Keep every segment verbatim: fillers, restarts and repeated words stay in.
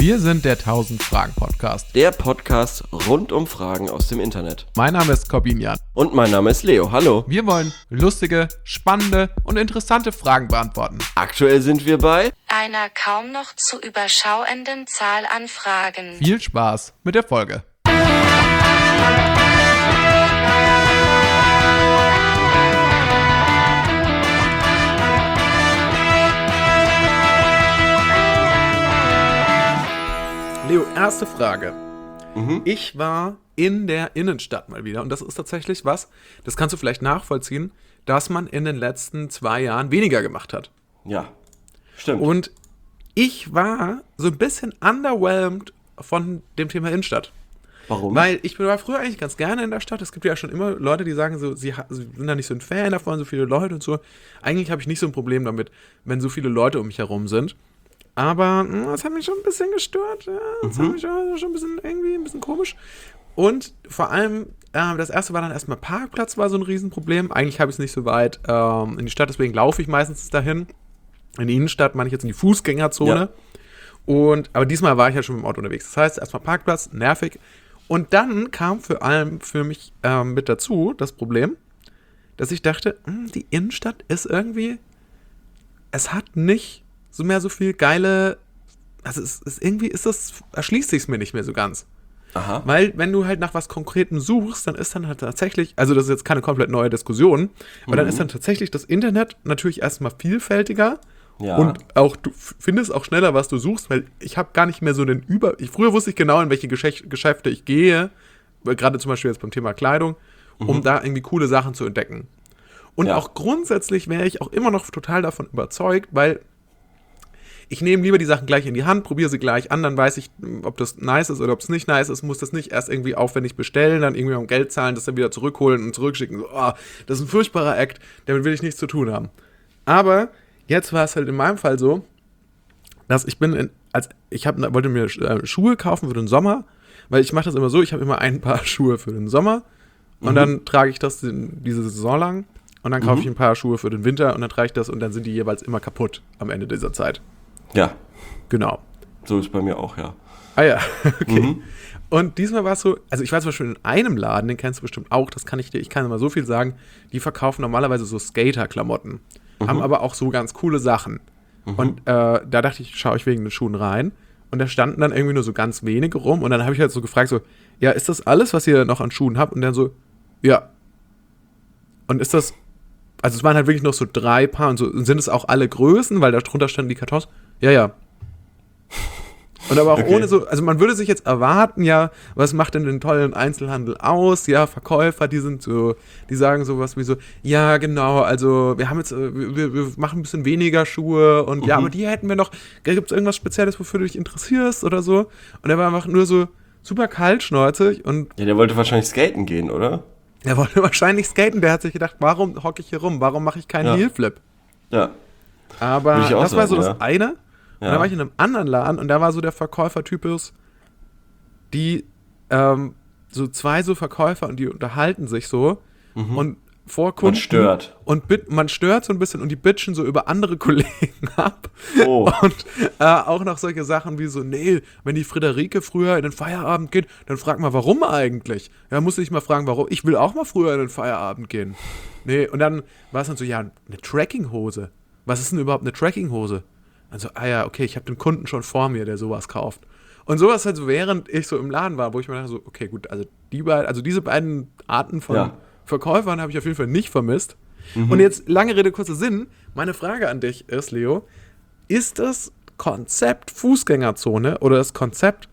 Wir sind der tausend-Fragen-Podcast. Der Podcast rund um Fragen aus dem Internet. Mein Name ist Corbinian. Und mein Name ist Leo. Hallo. Wir wollen lustige, spannende und interessante Fragen beantworten. Aktuell sind wir bei einer kaum noch zu überschauenden Zahl an Fragen. Viel Spaß mit der Folge. Leo, erste Frage. Mhm. Ich war in der Innenstadt mal wieder und das ist tatsächlich was, das kannst du vielleicht nachvollziehen, dass man in den letzten zwei Jahren weniger gemacht hat. Ja, stimmt. Und ich war so ein bisschen underwhelmed von dem Thema Innenstadt. Warum? Weil ich war früher eigentlich ganz gerne in der Stadt. Es gibt ja schon immer Leute, die sagen, so, sie, sie sind da nicht so ein Fan davon, so viele Leute und so. Eigentlich habe ich nicht so ein Problem damit, wenn so viele Leute um mich herum sind. Aber mh, das hat mich schon ein bisschen gestört. Ja, das mhm. hat mich schon, schon ein bisschen irgendwie ein bisschen komisch. Und vor allem, äh, das erste war dann erstmal Parkplatz, war so ein Riesenproblem. Eigentlich habe ich es nicht so weit ähm, in die Stadt, deswegen laufe ich meistens dahin. In die Innenstadt, meine ich jetzt in die Fußgängerzone. Ja. Und, aber diesmal war ich ja schon mit dem Auto unterwegs. Das heißt, erstmal Parkplatz, nervig. Und dann kam vor allem für mich ähm, mit dazu das Problem, dass ich dachte, mh, die Innenstadt ist irgendwie, es hat nicht so mehr so viel geile, also es ist irgendwie ist das, erschließt sich es mir nicht mehr so ganz. Aha. Weil, wenn du halt nach was Konkretem suchst, dann ist dann halt tatsächlich, also das ist jetzt keine komplett neue Diskussion, aber mhm. dann ist dann tatsächlich das Internet natürlich erstmal vielfältiger. Ja. Und auch du findest auch schneller, was du suchst, weil ich habe gar nicht mehr so den Über... Ich, früher wusste ich genau, in welche Geschäf- Geschäfte ich gehe, gerade zum Beispiel jetzt beim Thema Kleidung, um mhm. da irgendwie coole Sachen zu entdecken. Und ja. auch grundsätzlich wäre ich auch immer noch total davon überzeugt, weil ich nehme lieber die Sachen gleich in die Hand, probiere sie gleich an, dann weiß ich, ob das nice ist oder ob es nicht nice ist, muss das nicht erst irgendwie aufwendig bestellen, dann irgendwie um Geld zahlen, das dann wieder zurückholen und zurückschicken. So, oh, das ist ein furchtbarer Act, damit will ich nichts zu tun haben. Aber jetzt war es halt in meinem Fall so, dass ich bin, in, als ich hab, wollte mir Schuhe kaufen für den Sommer, weil ich mache das immer so, ich habe immer ein Paar Schuhe für den Sommer und mhm. dann trage ich das den, diese Saison lang und dann kaufe mhm. ich ein paar Schuhe für den Winter und dann trage ich das und dann sind die jeweils immer kaputt am Ende dieser Zeit. Ja. Genau. So ist bei mir auch, ja. Ah ja, okay. Mhm. Und diesmal war es so, also ich war zum Beispiel in einem Laden, den kennst du bestimmt auch, das kann ich dir, ich kann immer so viel sagen, die verkaufen normalerweise so Skater-Klamotten, mhm. haben aber auch so ganz coole Sachen. Mhm. Und äh, da dachte ich, schaue ich wegen den Schuhen rein und da standen dann irgendwie nur so ganz wenige rum und dann habe ich halt so gefragt, so, ja, ist das alles, was ihr noch an Schuhen habt? Und dann so, ja. Und ist das, also es waren halt wirklich noch so drei Paar und so, und sind es auch alle Größen, weil da drunter standen die Kartons? Ja, ja. Und aber auch okay. ohne so, also man würde sich jetzt erwarten, ja, was macht denn den tollen Einzelhandel aus? Ja, Verkäufer, die sind so, die sagen sowas wie so, ja, genau, also wir haben jetzt, wir, wir machen ein bisschen weniger Schuhe und mhm. ja, aber die hätten wir noch, gibt es irgendwas Spezielles, wofür du dich interessierst oder so? Und er war einfach nur so super kaltschnäuzig und... Ja, der wollte wahrscheinlich skaten gehen, oder? Er wollte wahrscheinlich skaten, der hat sich gedacht, warum hocke ich hier rum, warum mache ich keinen ja. Heelflip? Ja. Aber das sagen, war so ja. das eine. Und Ja. dann war ich in einem anderen Laden und da war so der Verkäufertypus, die, ähm, so zwei so Verkäufer und die unterhalten sich so mhm. und vor Kunden. Man stört. Und bit- man stört so ein bisschen und die bitchen so über andere Kollegen ab. Oh. Und äh, auch noch solche Sachen wie so, nee, wenn die Friederike früher in den Feierabend geht, dann frag mal, warum eigentlich? Ja, musst du dich mal fragen, warum? Ich will auch mal früher in den Feierabend gehen. Nee, und dann war es dann so, ja, eine Trekkinghose. Was ist denn überhaupt eine Trekkinghose? Also, ah ja, okay, ich habe den Kunden schon vor mir, der sowas kauft. Und sowas halt so, während ich so im Laden war, wo ich mir dachte so, okay, gut, also die beiden, also diese beiden Arten von ja. Verkäufern habe ich auf jeden Fall nicht vermisst. Mhm. Und jetzt, lange Rede, kurzer Sinn, meine Frage an dich ist, Leo, ist das Konzept Fußgängerzone oder das Konzept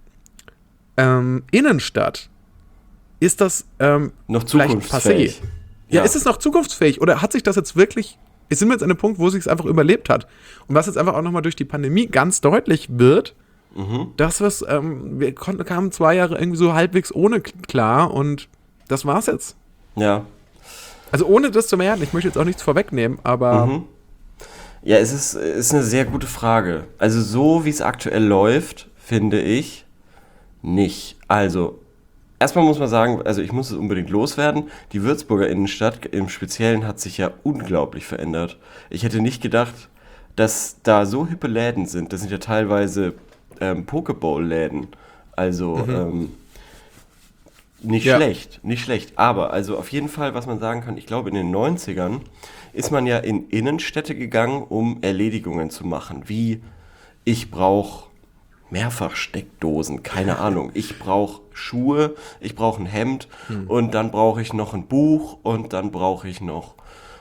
ähm, Innenstadt, ist das ähm, noch zukunftsfähig? Ja, ja, ist es noch zukunftsfähig oder hat sich das jetzt wirklich... Sind wir jetzt an einem Punkt, wo es sich einfach überlebt hat. Und was jetzt einfach auch nochmal durch die Pandemie ganz deutlich wird, mhm. dass was, ähm, wir konnten, kamen zwei Jahre irgendwie so halbwegs ohne klar und das war's jetzt. Ja. Also ohne das zu merken, ich möchte jetzt auch nichts vorwegnehmen, aber... Mhm. Ja, es ist, ist eine sehr gute Frage. Also so, wie es aktuell läuft, finde ich nicht. Also... Erstmal muss man sagen, also ich muss es unbedingt loswerden, die Würzburger Innenstadt im Speziellen hat sich ja unglaublich verändert. Ich hätte nicht gedacht, dass da so hippe Läden sind. Das sind ja teilweise ähm, Pokeball-Läden. Also Mhm. ähm, nicht Ja. schlecht, nicht schlecht. Aber also auf jeden Fall, was man sagen kann, ich glaube in den neunzigern ist man ja in Innenstädte gegangen, um Erledigungen zu machen. Wie, ich brauche Mehrfachsteckdosen, keine Ahnung. Ich brauche Schuhe, ich brauche ein Hemd und dann brauche ich noch ein Buch und dann brauche ich noch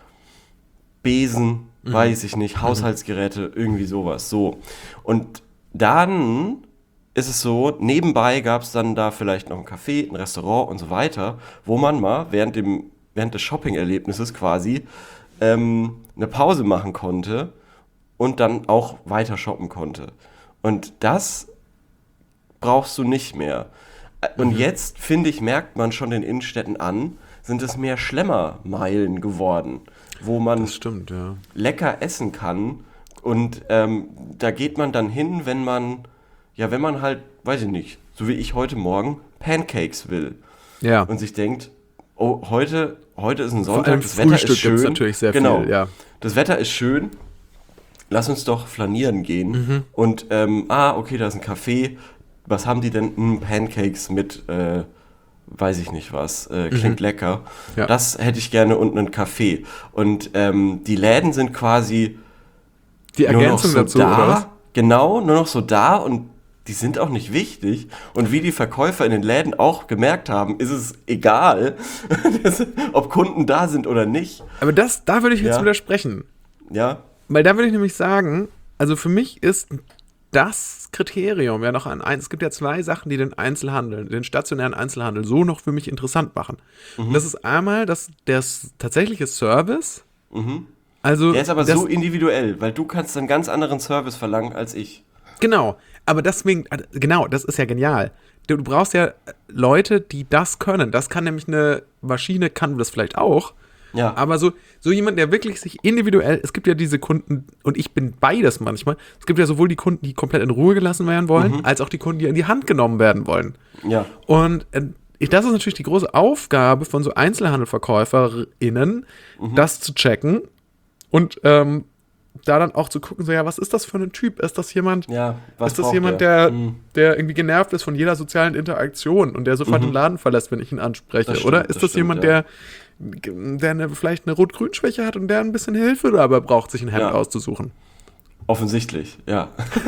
Besen, weiß ich nicht, Haushaltsgeräte, irgendwie sowas. So. Und dann ist es so, nebenbei gab es dann da vielleicht noch ein Café, ein Restaurant und so weiter, wo man mal während, dem, während des Shopping-Erlebnisses quasi ähm, eine Pause machen konnte und dann auch weiter shoppen konnte. Und das brauchst du nicht mehr. Und jetzt, finde ich, merkt man schon den Innenstädten an, sind es mehr Schlemmermeilen geworden, wo man Das stimmt, ja. lecker essen kann. Und ähm, da geht man dann hin, wenn man, ja, wenn man halt, weiß ich nicht, so wie ich heute Morgen, Pancakes will. Ja. Und sich denkt, oh, heute, heute ist ein Vor Sonntag, allem das Wetter Frühstück ist schön. gibt's natürlich sehr genau, viel, ja. Das Wetter ist schön, lass uns doch flanieren gehen. Mhm. Und, ähm, ah, okay, da ist ein Café. Was haben die denn? Hm, Pancakes mit, äh, weiß ich nicht was, äh, klingt lecker. Ja. Das hätte ich gerne und einen Kaffee. Und ähm, die Läden sind quasi Die nur noch Ergänzung so dazu, da, oder was? genau, nur noch so da und die sind auch nicht wichtig. Und wie die Verkäufer in den Läden auch gemerkt haben, ist es egal, ob Kunden da sind oder nicht. Aber das, da würde ich jetzt Ja. widersprechen. Ja, Weil da würde ich nämlich sagen, also für mich ist das Kriterium ja noch ein eins. Es gibt ja zwei Sachen, die den Einzelhandel, den stationären Einzelhandel so noch für mich interessant machen. Mhm. Das ist einmal das, das tatsächliche Service. Also der ist aber das, so individuell, weil du kannst einen ganz anderen Service verlangen als ich. Genau, aber deswegen, genau, das ist ja genial. Du, du brauchst ja Leute, die das können. Das kann nämlich eine Maschine, kann das vielleicht auch. Ja. Aber so, so jemand, der wirklich sich individuell, es gibt ja diese Kunden, und ich bin beides manchmal, es gibt ja sowohl die Kunden, die komplett in Ruhe gelassen werden wollen, als auch die Kunden, die in die Hand genommen werden wollen. Ja. Und äh, ich- das ist natürlich die große Aufgabe von so EinzelhandelverkäuferInnen, das zu checken und ähm, da dann auch zu gucken, so ja, was ist das für ein Typ? Ist das jemand, Ja, was ist das braucht jemand, der? der, Mhm. der irgendwie genervt ist von jeder sozialen Interaktion und der sofort den Laden verlässt, wenn ich ihn anspreche? Das stimmt, Oder ist das das, stimmt, jemand, ja. der, der eine, vielleicht eine Rot-Grün-Schwäche hat und der ein bisschen Hilfe dabei braucht, sich ein Hemd Ja. auszusuchen? Offensichtlich, ja.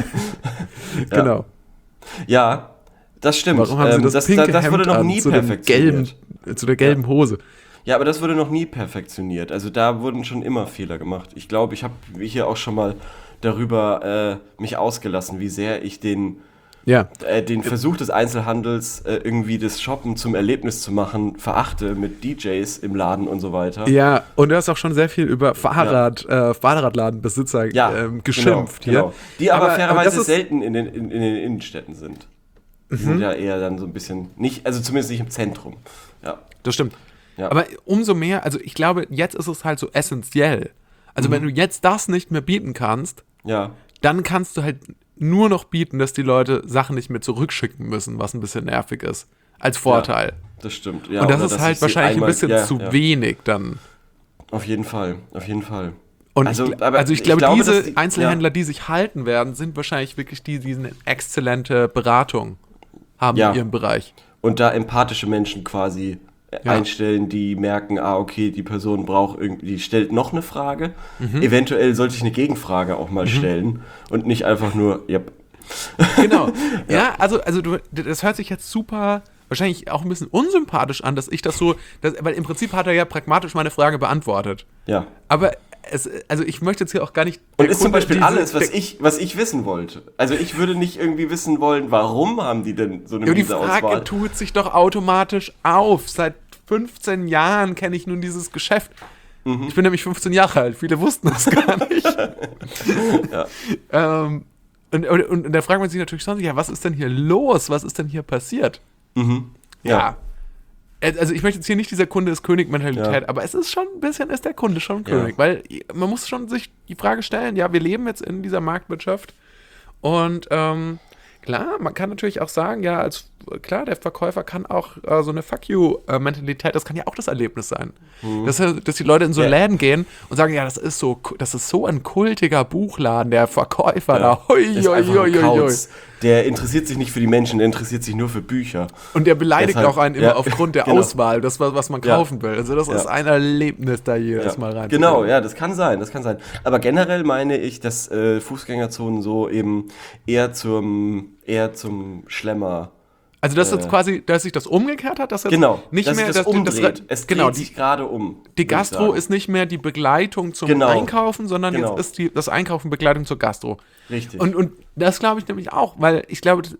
Ja. Genau. Ja, das stimmt. Warum haben sie Ähm, das, das, pinke das, das wurde Hemd noch an, nie zu, dem gelben, perfektioniert. zu der gelben Hose? Ja, aber das wurde noch nie perfektioniert. Also da wurden schon immer Fehler gemacht. Ich glaube, ich habe hier auch schon mal darüber äh, mich ausgelassen, wie sehr ich den, Ja. äh, den Versuch des Einzelhandels, äh, irgendwie das Shoppen zum Erlebnis zu machen, verachte mit D Js im Laden und so weiter. Ja, und du hast auch schon sehr viel über Fahrrad, äh, Fahrradladenbesitzer Ja, ähm, geschimpft genau, genau. hier. Die aber, aber fairerweise das ist- selten in den, in, in den Innenstädten sind. Die sind ja eher dann so ein bisschen, nicht, also zumindest nicht im Zentrum. Ja. Das stimmt. Ja. Aber umso mehr, also ich glaube, jetzt ist es halt so essentiell. Also wenn du jetzt das nicht mehr bieten kannst, Ja. dann kannst du halt nur noch bieten, dass die Leute Sachen nicht mehr zurückschicken müssen, was ein bisschen nervig ist, als Vorteil. Das stimmt. Ja, und das oder ist dass halt ich sie wahrscheinlich einmal- ein bisschen ja, zu ja. wenig dann. Auf jeden Fall, auf jeden Fall. Und Also, ich, gl- aber also ich ich glaube, glaube, diese dass die- Einzelhändler, die sich halten werden, sind wahrscheinlich wirklich die, die eine exzellente Beratung haben Ja. in ihrem Bereich. Und da empathische Menschen quasi äh, Ja. einstellen, die merken, ah, okay, die Person braucht irgendwie, die stellt noch eine Frage. Mhm. Eventuell sollte ich eine Gegenfrage auch mal stellen und nicht einfach nur, ja, Genau. ja. also, also du, das hört sich jetzt super, wahrscheinlich auch ein bisschen unsympathisch an, dass ich das so, das, weil im Prinzip hat er ja pragmatisch meine Frage beantwortet. ja. Aber es, also ich möchte jetzt hier auch gar nicht. Und der ist zum Kunde Beispiel diese- alles, was der- ich, was ich wissen wollte. Also ich würde nicht irgendwie wissen wollen, warum haben die denn so eine Ja, die miese Frage Auswahl. tut sich doch automatisch auf. Seit fünfzehn Jahren kenne ich nun dieses Geschäft. Mhm. Ich bin nämlich fünfzehn Jahre alt. Viele wussten das gar nicht. Ja. ähm, und, und, und da fragt man sich natürlich schon, ja, was ist denn hier los? Was ist denn hier passiert? Mhm. Ja. Also ich möchte jetzt hier nicht dieser Kunde ist König-Mentalität, Ja. aber es ist schon ein bisschen, ist der Kunde schon Ja. König. Weil man muss schon sich die Frage stellen, ja, wir leben jetzt in dieser Marktwirtschaft und ähm, klar, man kann natürlich auch sagen, ja, als klar, der Verkäufer kann auch äh, so eine Fuck-you-Mentalität, das kann ja auch das Erlebnis sein. Dass, dass die Leute in so Ja. Läden gehen und sagen, ja, das ist so, das ist so ein kultiger Buchladen, der Verkäufer Ja. da, hoi, Ist hoi, einfach ein hoi, hoi, hoi. Kauz. der interessiert sich nicht für die Menschen, der interessiert sich nur für Bücher. Und der beleidigt Deshalb, auch einen immer ja, aufgrund der genau. Auswahl, das, was man kaufen Ja. will. Also das Ja. ist ein Erlebnis, da jedes Ja. Mal rein. Genau, ja, das kann sein, das kann sein. Aber generell meine ich, dass äh, Fußgängerzonen so eben eher zum, eher zum Schlemmer. Also dass Äh. jetzt quasi, dass sich das umgekehrt hat, dass jetzt Genau, nicht dass mehr sich das dass die- umdreht. das, es genau, dreht die, sich gerade um. die würd ich Gastro sagen. ist nicht mehr die Begleitung zum Genau. Einkaufen, sondern Genau. jetzt ist die, das Einkaufen Begleitung zur Gastro. Richtig. Und, und das glaube ich nämlich auch, weil ich glaube, das-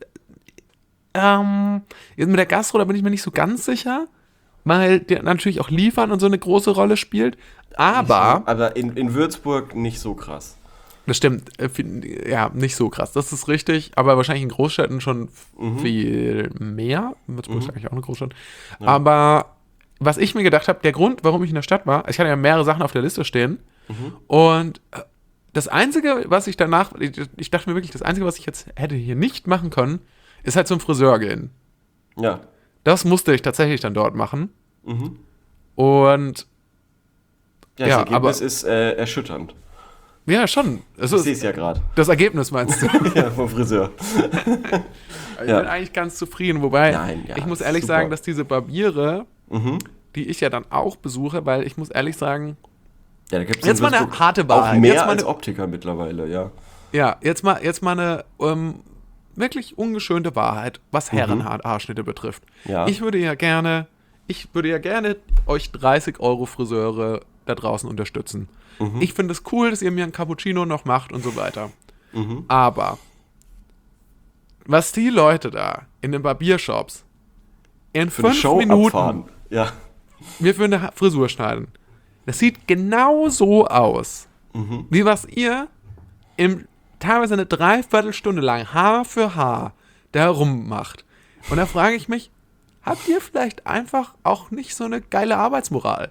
ähm, jetzt mit der Gastro, da bin ich mir nicht so ganz sicher, weil der natürlich auch Liefern und so eine große Rolle spielt. Aber, Aber in, in Würzburg nicht so krass. das stimmt, äh, viel- ja, nicht so krass, das ist richtig, aber wahrscheinlich in Großstädten schon Mhm. viel mehr. Würzburg ist eigentlich auch eine Großstadt. Aber was ich mir gedacht habe, der Grund, warum ich in der Stadt war, ich hatte ja mehrere Sachen auf der Liste stehen und äh, das Einzige, was ich danach, ich, ich dachte mir wirklich, das Einzige, was ich jetzt hätte hier nicht machen können, ist halt zum Friseur gehen. Ja. Das musste ich tatsächlich dann dort machen. Mhm. Und Ja, das Ja, Ergebnis aber- ist äh, erschütternd. ja, schon. Also, Ich sehe es ja gerade. das Ergebnis meinst du? Ja, vom Friseur. Ich Ja. bin eigentlich ganz zufrieden, wobei Nein, ja, ich muss ist ehrlich super. sagen, dass diese Barbiere, Mhm. die ich ja dann auch besuche, weil ich muss ehrlich sagen, Ja, da gibt's Jetzt in mal eine Würzburg harte auch Wahrheit. mehr Jetzt mal als eine- Optiker mittlerweile, ja. ja, jetzt mal, jetzt mal eine ähm, wirklich ungeschönte Wahrheit, was Mhm. Herrenhaarschnitte betrifft. Ja. Ich würde ja gerne, ich würde ja gerne euch dreißig Euro Friseure da draußen unterstützen. Mhm. Ich finde es cool, dass ihr mir ein Cappuccino noch macht und so weiter. Mhm. Aber was die Leute da in den Barbiershops in Für eine fünf Show Minuten abfahren. Ja. mir für eine Ha- Frisur schneiden, das sieht genau so aus, Mhm. wie was ihr im, teilweise eine Dreiviertelstunde lang Haar für Haar da rummacht. Und da frage ich mich, habt ihr vielleicht einfach auch nicht so eine geile Arbeitsmoral?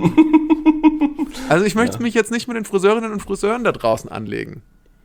Also ich möchte Ja. mich jetzt nicht mit den Friseurinnen und Friseuren da draußen anlegen.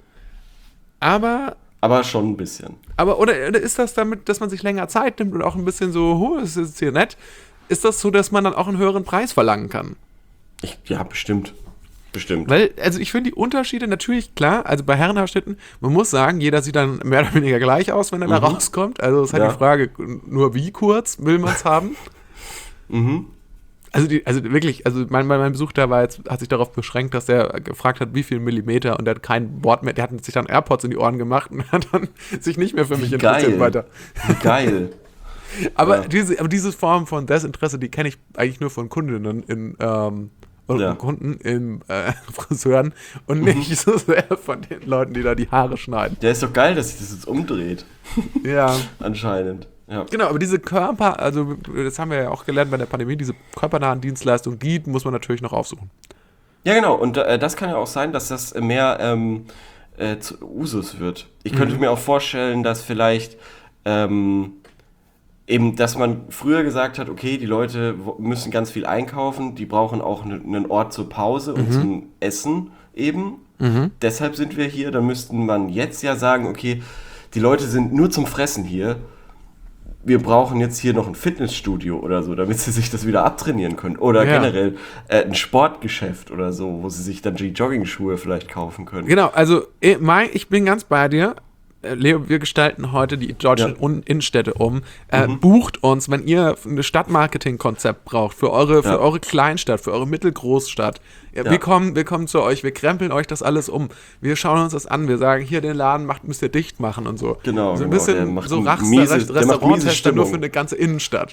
Aber, Aber schon ein bisschen. aber oder, oder ist das damit, dass man sich länger Zeit nimmt und auch ein bisschen so, oh, das ist hier nett, ist das so, dass man dann auch einen höheren Preis verlangen kann? Ich, ja, bestimmt. Bestimmt. Weil, also ich finde die Unterschiede natürlich klar, also bei Herrenhaarschnitten, man muss sagen, jeder sieht dann mehr oder weniger gleich aus, wenn er da Mhm. rauskommt. Also ist halt Ja. die Frage, nur wie kurz will man es haben? Mhm. Also, die, also wirklich, also mein, mein, mein Besuch da war jetzt, hat sich darauf beschränkt, dass er gefragt hat, wie viel Millimeter und er hat kein Wort mehr, der hat sich dann AirPods in die Ohren gemacht und hat dann sich nicht mehr für mich Wie interessiert geil. weiter. Wie geil. Aber, Ja. diese, aber diese Form von Desinteresse, die kenne ich eigentlich nur von Kundinnen in, ähm, oder Ja. Kunden in äh, Friseuren und nicht so sehr von den Leuten, die da die Haare schneiden. Der ist doch geil, dass sich das jetzt umdreht. Ja. Anscheinend. Ja. Genau, aber diese Körper, also das haben wir ja auch gelernt bei der Pandemie, diese körpernahen Dienstleistungen, die muss man natürlich noch aufsuchen. Ja, genau. Und äh, das kann ja auch sein, dass das mehr ähm, äh, zu Usus wird. Ich könnte Mhm. mir auch vorstellen, dass vielleicht ähm, eben, dass man früher gesagt hat, okay, die Leute wo- müssen ganz viel einkaufen, die brauchen auch ne- einen Ort zur Pause und zum Essen eben. Deshalb sind wir hier. Dann müsste man jetzt ja sagen, okay, die Leute sind nur zum Fressen hier. Wir brauchen jetzt hier noch ein Fitnessstudio oder so, damit sie sich das wieder abtrainieren können. Oder Ja. generell äh, ein Sportgeschäft oder so, wo sie sich dann die Jogging-Schuhe vielleicht kaufen können. Genau, also eh, Mai, ich bin ganz bei dir. Äh, Leo, wir gestalten heute die deutschen Ja. Un- Innenstädte um. Äh, Bucht uns, wenn ihr ein Stadtmarketing-Konzept braucht für eure, für Ja. eure Kleinstadt, für eure Mittelgroßstadt. Ja, Ja. Wir, kommen, wir kommen zu euch, wir krempeln euch das alles um. Wir schauen uns das an, wir sagen, hier den Laden macht, müsst ihr dicht machen und so. Genau, So ein genau, der bisschen macht so ein Rachster, miese- Rest- der macht miese Restauranttester nur Stimmung. für eine ganze Innenstadt.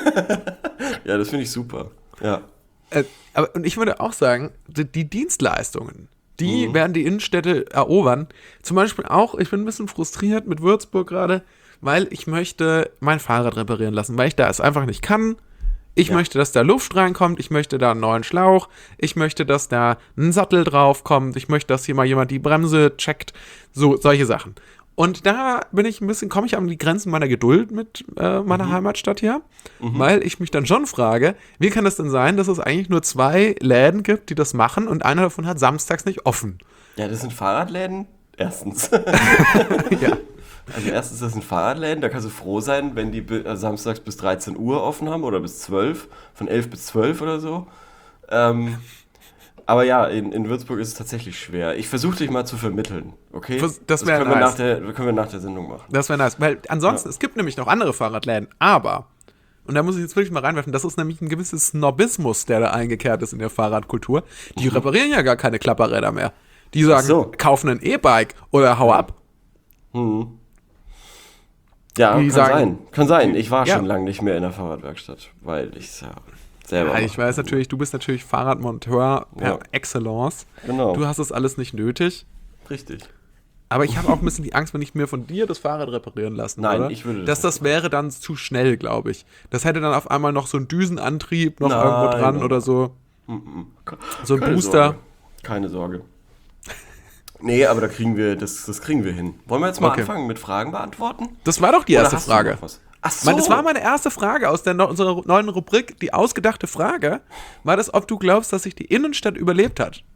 Ja, das finde ich super. Ja. Äh, aber, und ich würde auch sagen, die, die Dienstleistungen, die Mhm. werden die Innenstädte erobern. Zum Beispiel auch, ich bin ein bisschen frustriert mit Würzburg gerade, weil ich möchte mein Fahrrad reparieren lassen, weil ich da es einfach nicht kann. Ich Ja. möchte, dass da Luft reinkommt, ich möchte da einen neuen Schlauch, ich möchte, dass da ein Sattel draufkommt, ich möchte, dass hier mal jemand die Bremse checkt, so solche Sachen. Und da bin ich ein bisschen, komme ich an die Grenzen meiner Geduld mit äh, meiner Heimatstadt hier, weil ich mich dann schon frage, wie kann es denn sein, dass es eigentlich nur zwei Läden gibt, die das machen und einer davon hat samstags nicht offen? Ja, das sind Fahrradläden. Erstens. Ja. Also erstens, das sind Fahrradläden, da kannst du froh sein, wenn die bi- äh, samstags bis dreizehn Uhr offen haben oder bis zwölf, von elf bis zwölf oder so. Ähm, aber ja, in, in Würzburg ist es tatsächlich schwer. Ich versuche dich mal zu vermitteln, okay? Das, das wäre können wir nice. nach der, können wir nach der Sendung machen. Das wäre nice, weil ansonsten, ja. es gibt nämlich noch andere Fahrradläden, aber, und da muss ich jetzt wirklich mal reinwerfen, das ist nämlich ein gewisses Snobismus, der da eingekehrt ist in der Fahrradkultur. Die mhm. reparieren ja gar keine Klapperräder mehr. Die sagen, so. kaufen ein E-Bike oder hau ab. Mhm. Ja, die kann sagen, sein. Kann sein. Ich war ja. schon lange nicht mehr in der Fahrradwerkstatt, weil ich es ja selber ja, ich weiß natürlich, du bist natürlich Fahrradmonteur per ja. Excellence. Genau. Du hast das alles nicht nötig. Richtig. Aber ich habe auch ein bisschen die Angst, wenn ich mir von dir das Fahrrad reparieren lassen Nein, würde. ich würde das Dass das nicht wäre dann zu schnell, glaube ich. Das hätte dann auf einmal noch so einen Düsenantrieb noch Nein, irgendwo dran nein. oder so. Mhm. So ein Keine Booster. Sorge. Keine Sorge. Nee, aber da kriegen wir, das, das kriegen wir hin. Wollen wir jetzt mal okay. anfangen mit Fragen beantworten? Das war doch die erste Oder Frage. Ach so. Mann, das war meine erste Frage aus der no- unserer neuen Rubrik. Die ausgedachte Frage war das, ob du glaubst, dass sich die Innenstadt überlebt hat.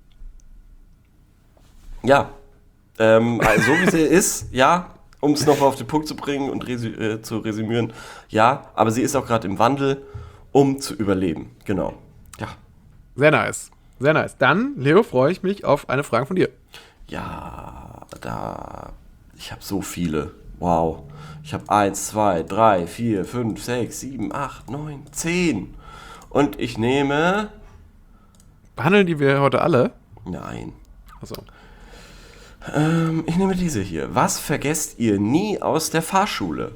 Ja. Ähm, also, so wie sie ist, ja. Um es nochmal auf den Punkt zu bringen und resü- äh, zu resümieren, ja. Aber sie ist auch gerade im Wandel, um zu überleben. Genau. Ja. Sehr nice. Sehr nice. Dann, Leo, freue ich mich auf eine Frage von dir. Ja, da. Ich habe so viele. Wow. Ich habe eins, zwei, drei, vier, fünf, sechs, sieben, acht, neun, zehn. Und ich nehme. Behandeln die wir heute alle? Nein. Achso. Ähm, ich nehme diese hier. Was vergesst ihr nie aus der Fahrschule?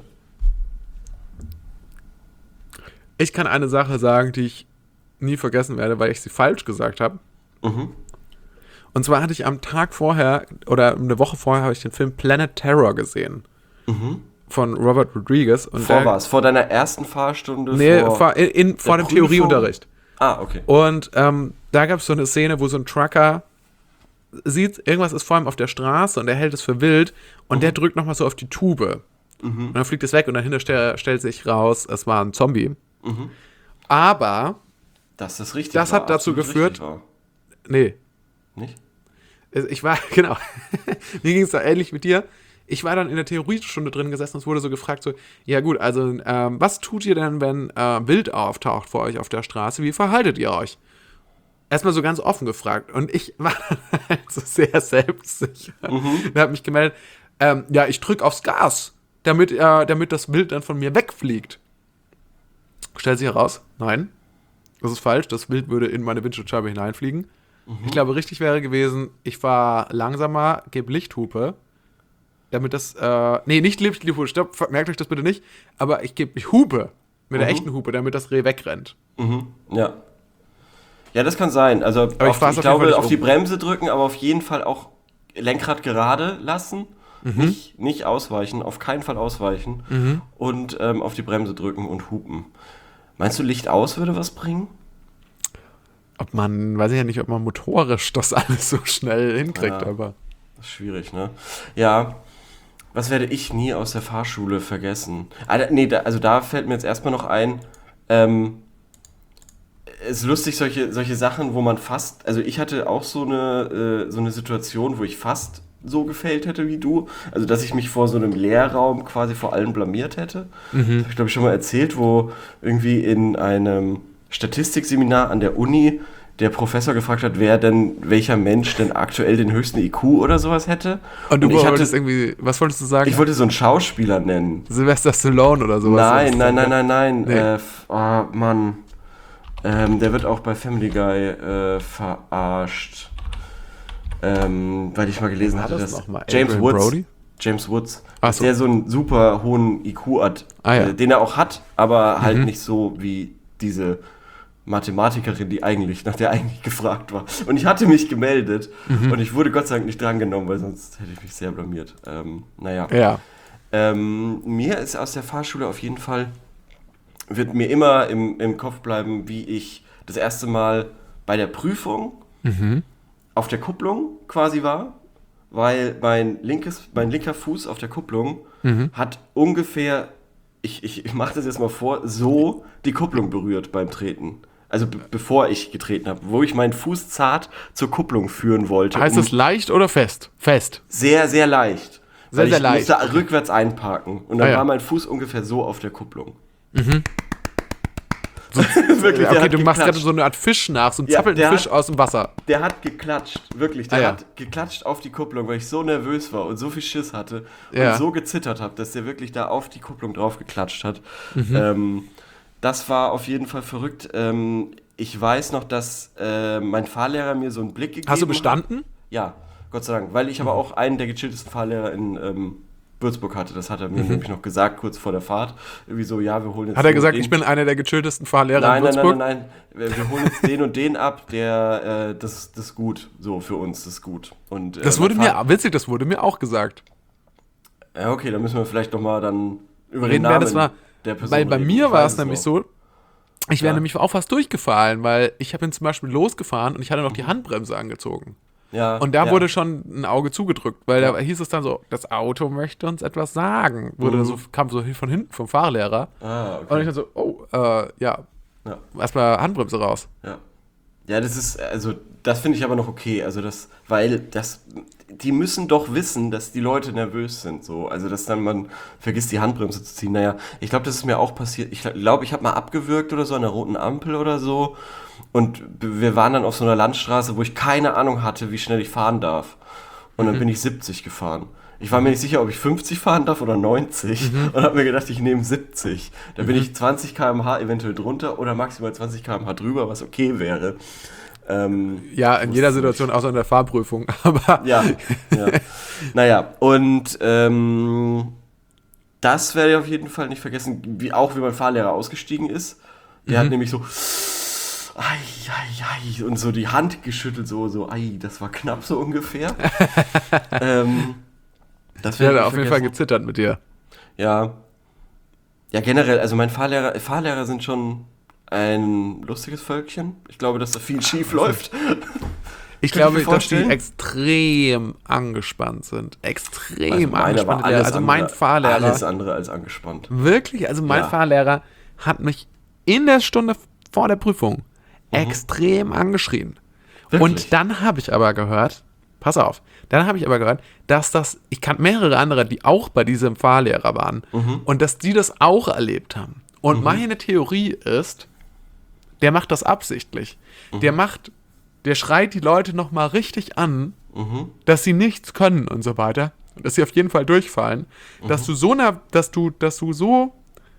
Ich kann eine Sache sagen, die ich nie vergessen werde, weil ich sie falsch gesagt habe. Mhm. Und zwar hatte ich am Tag vorher, oder eine Woche vorher, habe ich den Film Planet Terror gesehen. Mhm. Von Robert Rodriguez. Und Vor der, was? Vor deiner ersten Fahrstunde? Nee, vor, vor, in, in, vor dem Prüfung? Theorieunterricht. Ah, okay. Und ähm, da gab es so eine Szene, wo so ein Trucker sieht, irgendwas ist vor ihm auf der Straße und er hält es für wild und mhm. der drückt nochmal so auf die Tube. Mhm. Und dann fliegt es weg und dahinter stell, stellt sich raus, es war ein Zombie. Mhm. Aber Dass das richtig das war, hat dazu geführt. war. Nee. Nicht? Ich war, genau. Mir ging es da ähnlich mit dir. Ich war dann in der Theoriestunde drin gesessen und es wurde so gefragt, so, ja gut, also ähm, was tut ihr denn, wenn äh, Wild auftaucht vor euch auf der Straße? Wie verhaltet ihr euch? Erstmal so ganz offen gefragt. Und ich war dann halt so sehr selbstsicher. Mhm. Und habe mich gemeldet, ähm, ja, ich drücke aufs Gas, damit, äh, damit das Wild dann von mir wegfliegt. Stellt sich heraus, nein, das ist falsch, das Wild würde in meine Windschutzscheibe hineinfliegen. Mhm. Ich glaube, richtig wäre gewesen, ich fahre langsamer, gebe Lichthupe, damit das, äh, nee, nicht Lichthupe, stopp, merkt euch das bitte nicht, aber ich gebe Hupe, mit der mhm. echten Hupe, damit das Reh wegrennt. Mhm. Ja. Ja, das kann sein. Also aber auf, ich, ich glaube, auf die Bremse drücken, aber auf jeden Fall auch Lenkrad gerade lassen. Mhm. Nicht, nicht ausweichen, auf keinen Fall ausweichen. Mhm. Und ähm, auf die Bremse drücken und hupen. Meinst du, Licht aus würde was bringen? Ob man, weiß ich ja nicht, ob man motorisch das alles so schnell hinkriegt, ja, aber. Das ist schwierig, ne? Ja. Was werde ich nie aus der Fahrschule vergessen? Also, nee, da, also da fällt mir jetzt erstmal noch ein, ähm, es ist lustig, solche, solche Sachen, wo man fast, also ich hatte auch so eine, äh, so eine Situation, wo ich fast so gefailt hätte wie du, also dass ich mich vor so einem Lehrraum quasi vor allen blamiert hätte. Mhm. Das habe ich, glaube ich, schon mal erzählt, wo irgendwie in einem Statistikseminar an der Uni der Professor gefragt hat, wer denn, welcher Mensch denn aktuell den höchsten I Q oder sowas hätte. Und du Und ich wolltest hatte, irgendwie, was wolltest du sagen? Ich wollte so einen Schauspieler nennen. Sylvester Stallone oder sowas. Nein, nein, nein, nein, nein. Nee. Äh, oh, Mann. Ähm, der wird auch bei Family Guy äh, verarscht. Ähm, weil ich mal gelesen hatte, dass James Woods, Brody? James Woods, Ach dass so. der so einen super hohen I Q hat, Ah, ja. äh, den er auch hat, aber halt Mhm. nicht so wie diese Mathematikerin, die eigentlich, nach der eigentlich gefragt war. Und ich hatte mich gemeldet Mhm. und ich wurde Gott sei Dank nicht drangenommen, weil sonst hätte ich mich sehr blamiert. Ähm, naja. Ja. Ähm, mir ist aus der Fahrschule auf jeden Fall, wird mir immer im, im Kopf bleiben, wie ich das erste Mal bei der Prüfung Mhm. auf der Kupplung quasi war, weil mein, linkes, mein linker Fuß auf der Kupplung Mhm. hat ungefähr, ich, ich, ich mache das jetzt mal vor, so die Kupplung berührt beim Treten. Also be- bevor ich getreten habe, wo ich meinen Fuß zart zur Kupplung führen wollte. Heißt um es leicht oder fest? Fest. Sehr, sehr leicht. Sehr, weil sehr ich leicht. musste rückwärts einparken. Und dann Ah, ja. war mein Fuß ungefähr so auf der Kupplung. Mhm. Wirklich, okay, der hat du machst gerade geklatscht. so eine Art Fisch nach, so einen Ja, zappelnden der Fisch hat- aus dem Wasser. Der hat geklatscht, wirklich. Der Ah, ja. hat geklatscht auf die Kupplung, weil ich so nervös war und so viel Schiss hatte Ja. und so gezittert habe, dass der wirklich da auf die Kupplung drauf geklatscht hat. Mhm. Ähm, das war auf jeden Fall verrückt. Ähm, ich weiß noch, dass äh, mein Fahrlehrer mir so einen Blick gegeben hat. Hast du bestanden? Ja, Gott sei Dank. Weil ich aber auch einen der gechilltesten Fahrlehrer in ähm, Würzburg hatte. Das hat er mir nämlich noch gesagt, kurz vor der Fahrt. Irgendwie so, ja, wir holen jetzt Hat er den gesagt, und ich den. bin einer der gechilltesten Fahrlehrer Nein, in nein, Würzburg? nein, nein, nein. Wir wir holen jetzt den und den ab, der, äh, das, das ist gut. So, für uns, das ist gut. Und, äh, Das mein wurde mir, Fahr- witzig, das wurde mir auch gesagt. Ja, okay, dann müssen wir vielleicht nochmal dann über den Reden, wer Namen das war. der Person Weil bei reden. mir Ich war weiß es nämlich noch. so, ich wäre Ja. nämlich auch fast durchgefallen, weil ich habe ihn zum Beispiel losgefahren und ich hatte noch die Handbremse angezogen. Ja, Und da ja. wurde schon ein Auge zugedrückt, weil Ja. da hieß es dann so, das Auto möchte uns etwas sagen. Wurde Mhm. so, kam so von hinten vom Fahrlehrer. Ah, Und ich okay. dann so, oh, äh, ja, Ja. erstmal Handbremse raus. Ja. Ja, das ist, also, das finde ich aber noch okay. Also, das, weil das, die müssen doch wissen, dass die Leute nervös sind, so. Also, dass dann man vergisst, die Handbremse zu ziehen. Naja, ich glaube, das ist mir auch passiert. Ich glaube, ich habe mal abgewürgt oder so an der roten Ampel oder so. Und wir waren dann auf so einer Landstraße, wo ich keine Ahnung hatte, wie schnell ich fahren darf. Und dann bin ich siebzig gefahren. Ich war mir nicht sicher, ob ich fünfzig fahren darf oder neunzig und habe mir gedacht, ich nehme siebzig. Da bin ich zwanzig Kilometer pro Stunde eventuell drunter oder maximal zwanzig Kilometer pro Stunde drüber, was okay wäre. Ähm, Ja, in jeder Situation, außer in der Fahrprüfung. Aber ja, ja. Naja, und ähm, das werde ich auf jeden Fall nicht vergessen, wie, auch wie mein Fahrlehrer ausgestiegen ist. Der hat nämlich so ei, ei, ei, und so die Hand geschüttelt, so, so, ei, das war knapp so ungefähr. ähm, das ich werde ich hatte nicht auf jeden Fall vergessen. gezittert mit dir. Ja. Ja, generell, also mein Fahrlehrer, Fahrlehrer sind schon ein lustiges Völkchen. Ich glaube, dass da viel schief läuft. Ich Könnte glaube, ich mir dass die vorstellen. extrem angespannt sind. Extrem Also meiner angespannt. war alles also andere, mein Fahrlehrer. alles andere als angespannt. Wirklich? Also mein Ja. Fahrlehrer hat mich in der Stunde vor der Prüfung Mhm. extrem angeschrien. Wirklich? Und dann habe ich aber gehört, pass auf, dann habe ich aber gehört, dass das, ich kannte mehrere andere, die auch bei diesem Fahrlehrer waren Mhm. und dass die das auch erlebt haben. Und meine Theorie ist, der macht das absichtlich. Mhm. Der macht, der schreit die Leute nochmal richtig an, Mhm. dass sie nichts können und so weiter, dass sie auf jeden Fall durchfallen, Mhm. dass du so, na, dass du, dass du so,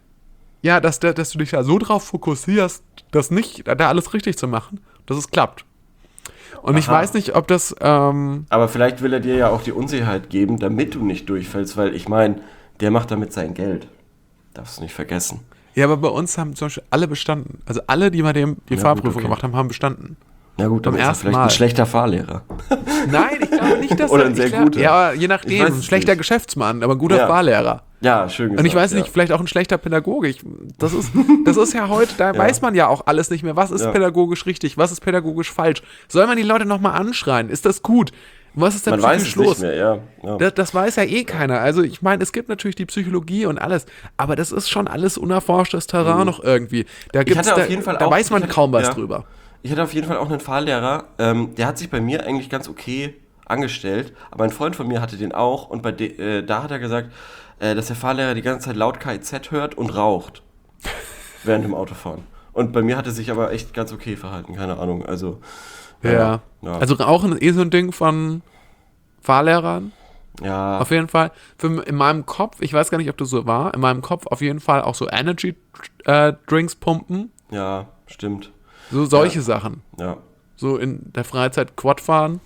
ja, dass, der- dass du dich da so drauf fokussierst, das nicht, da alles richtig zu machen, dass es klappt. Und ich Aha. weiß nicht, ob das, ähm, Aber vielleicht will er dir ja auch die Unsicherheit geben, damit du nicht durchfällst, weil ich meine, der macht damit sein Geld. Darfst du nicht vergessen. ja, aber bei uns haben zum Beispiel alle bestanden. Also alle, die bei dem die Ja, Fahrprüfung gut, okay. gemacht haben, haben bestanden. Na gut, dann Beim ist er ersten vielleicht Mal. ein schlechter Fahrlehrer. Nein, ich glaube nicht, dass Oder er- ein sehr ich glaub, guter. Ja, je Ich nachdem, weiß ein es schlechter nicht. Geschäftsmann, aber ein guter Ja. Fahrlehrer. Ja, schön gesagt. Und ich weiß nicht, ja. vielleicht auch ein schlechter Pädagoge. Ich, das, ist, das ist ja heute, da weiß man ja auch alles nicht mehr. Was ist Ja. pädagogisch richtig, was ist pädagogisch falsch? Soll man die Leute nochmal anschreien? Ist das gut? Was ist da Man weiß psychisch es los? nicht mehr, ja. ja. Das, das weiß ja eh keiner. Also ich meine, es gibt natürlich die Psychologie und alles, aber das ist schon alles unerforschtes Terrain noch irgendwie. Da gibt's, hatte da, auf jeden Fall da auch- weiß man ich hatte- kaum was ja. drüber. Ich hatte auf jeden Fall auch einen Fahrlehrer, ähm, der hat sich bei mir eigentlich ganz okay angestellt, aber ein Freund von mir hatte den auch und bei de, äh, da hat er gesagt, äh, dass der Fahrlehrer die ganze Zeit laut K I Z hört und raucht während dem Autofahren. Und bei mir hat er sich aber echt ganz okay verhalten, keine Ahnung, also Ja. ja. Also Rauchen ist eh so ein Ding von Fahrlehrern. ja, Auf jeden Fall. Für, in meinem Kopf, ich weiß gar nicht, ob das so war, in meinem Kopf auf jeden Fall auch so Energy-Drinks pumpen. ja, stimmt, So solche Ja. Sachen. ja, So in der Freizeit Quad fahren.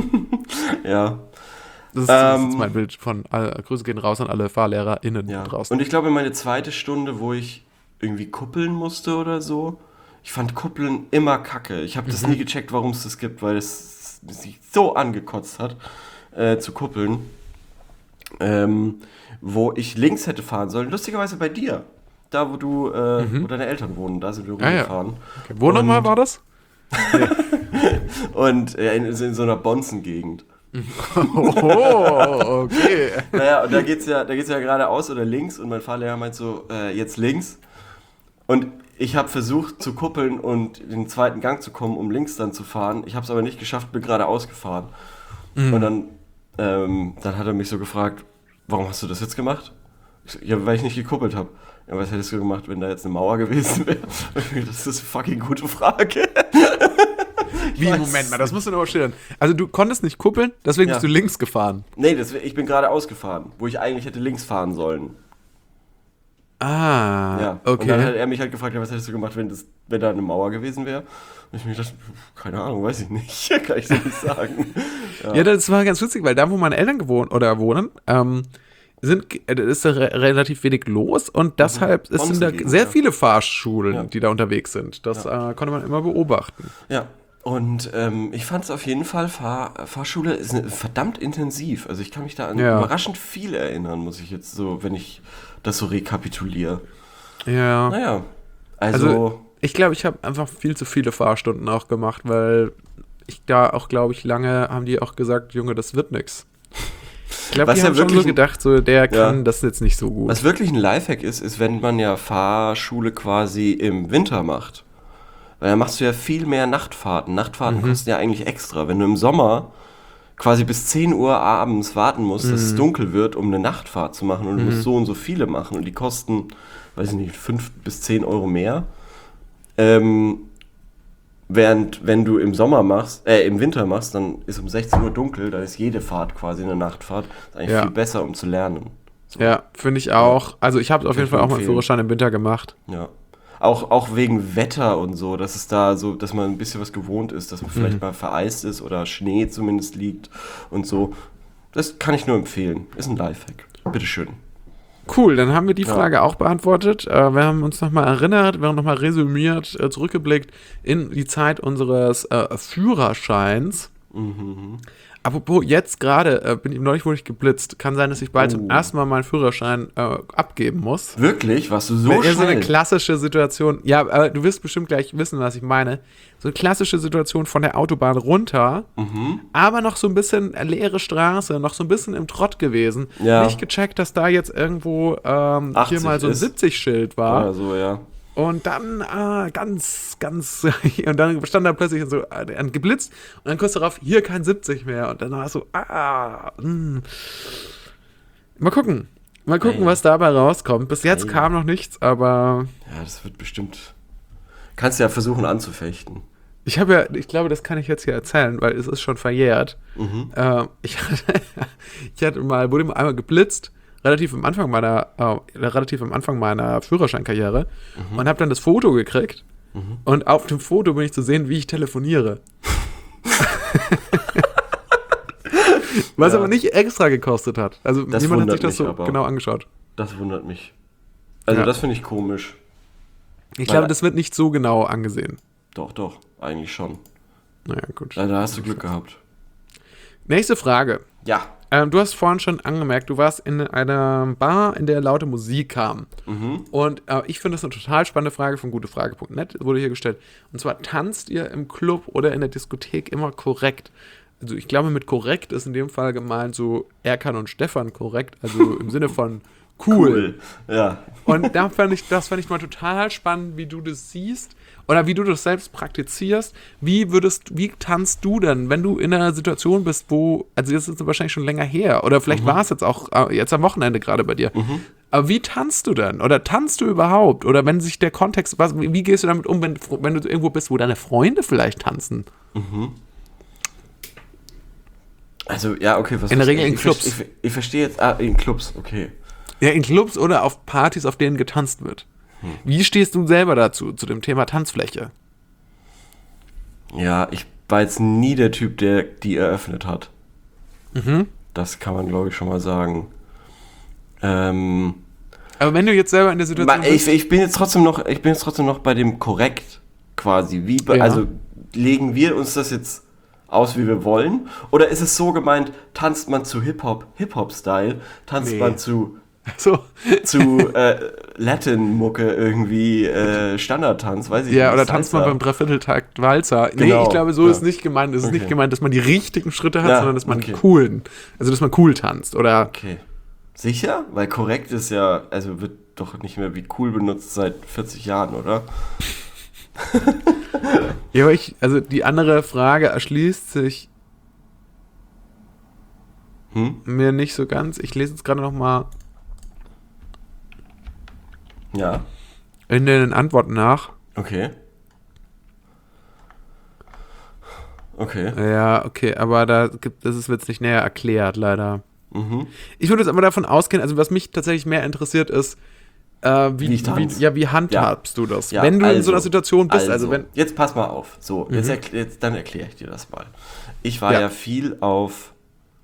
ja. Das ist, das Ähm, ist mein Bild von, alle, Grüße gehen raus an alle FahrlehrerInnen Ja. draußen. Und ich glaube, meine zweite Stunde, wo ich irgendwie kuppeln musste oder so, ich fand Kuppeln immer kacke. Ich habe das nie gecheckt, warum es das gibt, weil es sich so angekotzt hat, äh, zu kuppeln. Ähm, wo ich links hätte fahren sollen. Lustigerweise bei dir. Da, wo du, äh, wo deine Eltern wohnen, da sind wir Ah, ja. rumgefahren. Okay. Wo nochmal war das? Und äh, in, in so einer Bonzengegend. Oh, okay. Naja, und da geht's ja, da geht's ja geradeaus oder links und mein Fahrlehrer meint so, äh, jetzt links. Und ich habe versucht zu kuppeln und in den zweiten Gang zu kommen, um links dann zu fahren. Ich habe es aber nicht geschafft, bin geradeaus gefahren. Und dann, ähm, dann hat er mich so gefragt, warum hast du das jetzt gemacht? Ja, weil ich nicht gekuppelt habe. Ja, was hättest du gemacht, wenn da jetzt eine Mauer gewesen wäre? Das ist eine fucking gute Frage. Wie, Moment mal, das musst du noch mal schildern. Also du konntest nicht kuppeln, deswegen Ja. bist du links gefahren. Nee, das, ich bin gerade ausgefahren, wo ich eigentlich hätte links fahren sollen. Ah, Ja. okay. Und dann hat er mich halt gefragt, ja, was hättest du gemacht, wenn, das, wenn da eine Mauer gewesen wäre? Und ich mir gedacht, keine Ahnung, weiß ich nicht. Kann ich so nicht sagen. Ja. Ja, das war ganz witzig, weil da, wo meine Eltern gewohnt oder wohnen, ähm, sind, äh, ist da re relativ wenig los und deshalb es sind da Bonzen sehr ja. viele Fahrschulen, Ja. die da unterwegs sind. Das Ja. äh, konnte man immer beobachten. Ja. Und ähm, ich fand es auf jeden Fall, Fahr Fahrschule ist eine, verdammt intensiv. Also ich kann mich da an Ja. überraschend viel erinnern, muss ich jetzt so, wenn ich das so rekapituliere. Ja. Naja, also, Also, ich glaube, ich habe einfach viel zu viele Fahrstunden auch gemacht, weil ich da auch, glaube ich, lange haben die auch gesagt, Junge, das wird nix. Ich glaube, Was die ja haben schon so wirklich ein- gedacht, so, der kann Ja. das jetzt nicht so gut. was wirklich ein Lifehack ist, ist, wenn man ja Fahrschule quasi im Winter macht. Weil da machst du ja viel mehr Nachtfahrten. Nachtfahrten Mhm. kosten ja eigentlich extra. Wenn du im Sommer quasi bis zehn Uhr abends warten musst, dass Mhm. es dunkel wird, um eine Nachtfahrt zu machen und du musst so und so viele machen und die kosten, weiß ich nicht, fünf bis zehn Euro mehr. Ähm, während, wenn du im Sommer machst, äh, im Winter machst, dann ist um sechzehn Uhr dunkel, dann ist jede Fahrt quasi eine Nachtfahrt. Das ist eigentlich Ja. viel besser, um zu lernen. So. Ja, finde ich auch. Also ich habe auf Kann jeden ich Fall nur auch meinen empfehlen. Führerschein im Winter gemacht. Ja. Auch, auch wegen Wetter und so, dass es da so, dass man ein bisschen was gewohnt ist, dass man vielleicht mal vereist ist oder Schnee zumindest liegt und so. Das kann ich nur empfehlen. Ist ein Lifehack. Bitteschön. Cool, dann haben wir die Ja. Frage auch beantwortet. Äh, wir haben uns nochmal erinnert, wir haben nochmal resümiert, äh, zurückgeblickt in die Zeit unseres äh, Führerscheins. Mhm. Apropos, jetzt gerade äh, bin ich neulich wurde ich geblitzt. Kann sein, dass ich bald Oh. zum ersten Mal meinen Führerschein äh, abgeben muss. Wirklich? Warst du so Wäre eher so eine schnell? klassische Situation. Ja, aber du wirst bestimmt gleich wissen, was ich meine. So eine klassische Situation von der Autobahn runter, Mhm. aber noch so ein bisschen leere Straße, noch so ein bisschen im Trott gewesen. Ja. Nicht gecheckt, dass da jetzt irgendwo ähm, hier achtzig mal so ein ist. siebzig-Schild war. Oder so, ja. Und dann ah, ganz, ganz, und dann stand da plötzlich so äh, geblitzt und dann kurz darauf, hier kein siebzig mehr. Und dann war es so, ah, mh. Mal gucken. Mal gucken, Ey. was dabei rauskommt. Bis jetzt Ey. kam noch nichts, aber Ja, das wird bestimmt. Kannst ja versuchen anzufechten. ich habe ja, ich glaube, das kann ich jetzt hier erzählen, weil es ist schon verjährt. Mhm. Äh, ich, hatte, ich hatte mal, wurde mal einmal geblitzt, relativ am Anfang meiner, äh, relativ am Anfang meiner Führerscheinkarriere und habe dann das Foto gekriegt und auf dem Foto bin ich zu sehen, wie ich telefoniere. Was Ja. aber nicht extra gekostet hat. Also Das niemand hat sich wundert das mich so aber. genau angeschaut. Das wundert mich. Also, Ja. das finde ich komisch. Ich Weil- glaube, das wird nicht so genau angesehen. Doch, doch, eigentlich schon. Naja, gut. Da, da hast du Glück gehabt. Nächste Frage. Ja. Ähm, du hast vorhin schon angemerkt, du warst in einer Bar, in der laute Musik kam. Mhm. Und äh, ich finde das eine total spannende Frage von gutefrage punkt net, wurde hier gestellt. Und zwar, tanzt ihr im Club oder in der Diskothek immer korrekt? Also ich glaube, mit korrekt ist in dem Fall gemeint so Erkan und Stefan korrekt, also im Sinne von cool. Ja. Und da fand ich, das fand ich mal total spannend, wie du das siehst oder wie du das selbst praktizierst. Wie würdest, wie tanzt du denn, wenn du in einer Situation bist, wo, also jetzt ist es wahrscheinlich schon länger her oder vielleicht war es jetzt auch äh, jetzt am Wochenende gerade bei dir. Aber wie tanzt du denn? Oder tanzt du überhaupt? Oder wenn sich der Kontext, was, wie, wie gehst du damit um, wenn, wenn du irgendwo bist, wo deine Freunde vielleicht tanzen? Also, ja, okay, was In der was- Regel in ich, Clubs. Ich, ich, ich verstehe jetzt, ah, in Clubs, okay. Ja, in Clubs oder auf Partys, auf denen getanzt wird. Wie stehst du selber dazu, zu dem Thema Tanzfläche? Ja, ich war jetzt nie der Typ, der die eröffnet hat. Mhm. Das kann man, glaube ich, schon mal sagen. Ähm, Aber wenn du jetzt selber in der Situation ma- ich, ich bin jetzt trotzdem noch, ich bin jetzt trotzdem noch bei dem korrekt quasi. Wie, be- Ja. Also legen wir uns das jetzt aus, wie wir wollen? Oder ist es so gemeint, tanzt man zu Hip-Hop, Hip-Hop-Style, tanzt Nee. man zu so, zu äh, Latin-Mucke irgendwie äh, Standardtanz, weiß ich ja, nicht. oder tanzt man Salsa. beim Dreivierteltakt Walzer. Nee, Genau, ich glaube, so ja. ist nicht gemeint. Es ist Okay. nicht gemeint, dass man die richtigen Schritte hat, Ja, sondern dass man okay. die coolen, also dass man cool tanzt. Oder Okay. Sicher? Weil korrekt ist ja, also wird doch nicht mehr wie cool benutzt seit vierzig Jahren, oder? ja, aber ich, also die andere Frage erschließt sich Hm? mir nicht so ganz. Ich lese jetzt gerade noch mal. Ja. In den Antworten nach. Okay. Okay. Ja, okay, aber da gibt, das ist jetzt nicht näher erklärt, leider. Mhm. Ich würde jetzt aber davon ausgehen, also was mich tatsächlich mehr interessiert ist, äh, wie, Wie ich tanz. wie, ja, wie handhabst Ja. du das? Ja, wenn du in so einer also, Situation bist, also, Also, wenn. jetzt pass mal auf. So, Mhm. jetzt, erkl- jetzt dann erkläre ich dir das mal. Ich war Ja. ja, viel auf,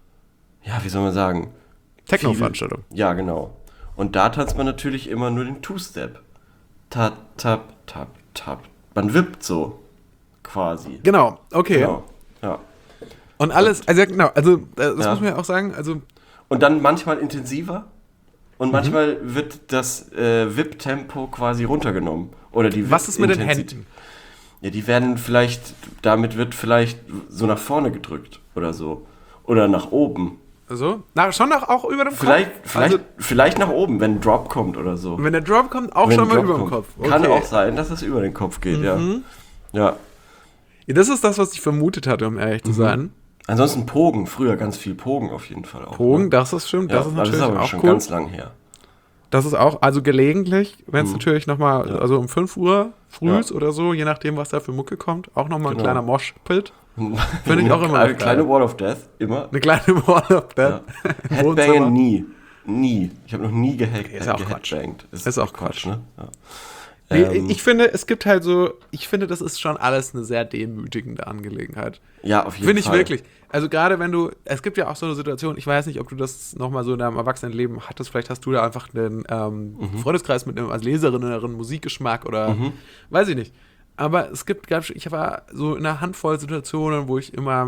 ja, wie soll man sagen? Techno-Veranstaltung. Viel- Ja, genau. Und da tanzt man natürlich immer nur den Two-Step. Tap, tap, tap, tap. Man wippt so, quasi. Genau, okay. Genau. Ja. Und alles, also ja, genau, also äh, das Ja. muss man ja auch sagen, also Und dann manchmal intensiver Mhm. und manchmal wird das äh, Wip-Tempo quasi runtergenommen. Oder die was ist mit den Wip-Intensität. Händen? Ja, die werden vielleicht, damit wird vielleicht so nach vorne gedrückt oder so. Oder nach oben. Also, na, schon auch, auch über dem Vielleicht, Kopf. vielleicht, Also, vielleicht nach oben, wenn ein Drop kommt oder so. wenn der Drop kommt, auch Wenn schon ein mal Drop über dem kommt. Kopf. Okay. Kann auch sein, dass es über den Kopf geht, ja. Ja. Ja, das ist das, was ich vermutet hatte, um ehrlich Mhm. zu sein. Ansonsten Pogen, früher ganz viel Pogen auf jeden Fall auch. Pogen, ne? das ist stimmt, Ja, das ist aber natürlich das ist aber auch schon cool. ganz lang her. Das ist auch, also gelegentlich, wenn es Mhm. natürlich nochmal, Ja. also um fünf Uhr frühs Ja. oder so, je nachdem, was da für Mucke kommt, auch nochmal ein Genau. kleiner Moshpit. Finde ich auch immer Eine noch kleine geil. Wall of Death, immer. Eine kleine Wall of Ja. Death. im Wohnzimmer. Headbangen nie. Nie. Ich habe noch nie gehackt. Ist auch Quatsch. geheadbangt. Ist auch Quatsch. ne? Ja. Nee, Ähm, ich finde, es gibt halt so, ich finde, das ist schon alles eine sehr demütigende Angelegenheit. ja, auf jeden Finde ich Fall. wirklich. Also gerade wenn du, es gibt ja auch so eine Situation, ich weiß nicht, ob du das nochmal so in deinem Erwachsenenleben hattest, vielleicht hast du da einfach einen ähm, Freundeskreis mit einem als Leserin einen Musikgeschmack oder Mhm. weiß ich nicht. Aber es gibt, gab, ich war so in einer Handvoll Situationen, wo ich immer,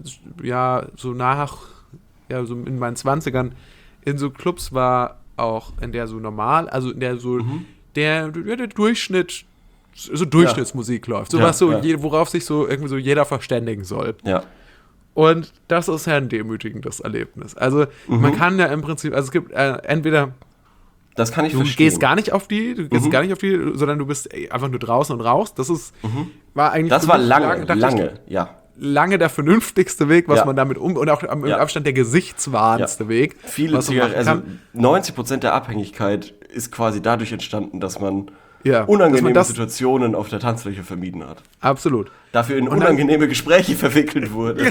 ja, so nach, ja, so in meinen Zwanzigern in so Clubs war, auch in der so normal, also in der so, Mhm. der, ja, der Durchschnitt, so Durchschnittsmusik läuft. So Ja, was so, ja. je, worauf sich so irgendwie so jeder verständigen soll. Ja. Und das ist ja ein demütigendes Erlebnis. Also man Mhm. kann ja im Prinzip, also es gibt äh, entweder Das kann ich du verstehen. gehst gar nicht auf die, du gehst Mhm. gar nicht auf die, sondern du bist ey, einfach nur draußen und raus. Das ist, war eigentlich Das für war mich lange, dachte ich, lange, ja. lange der vernünftigste Weg, was Ja. man damit um und auch am im Ja. Abstand der gesichtswahrendste Ja. Weg, Viele was man Zigaretten, machen also kann. neunzig Prozent der Abhängigkeit ist quasi dadurch entstanden, dass man Ja, dass unangenehme man das- Situationen auf der Tanzfläche vermieden hat. Absolut. Dafür in Und dann- unangenehme Gespräche verwickelt wurde.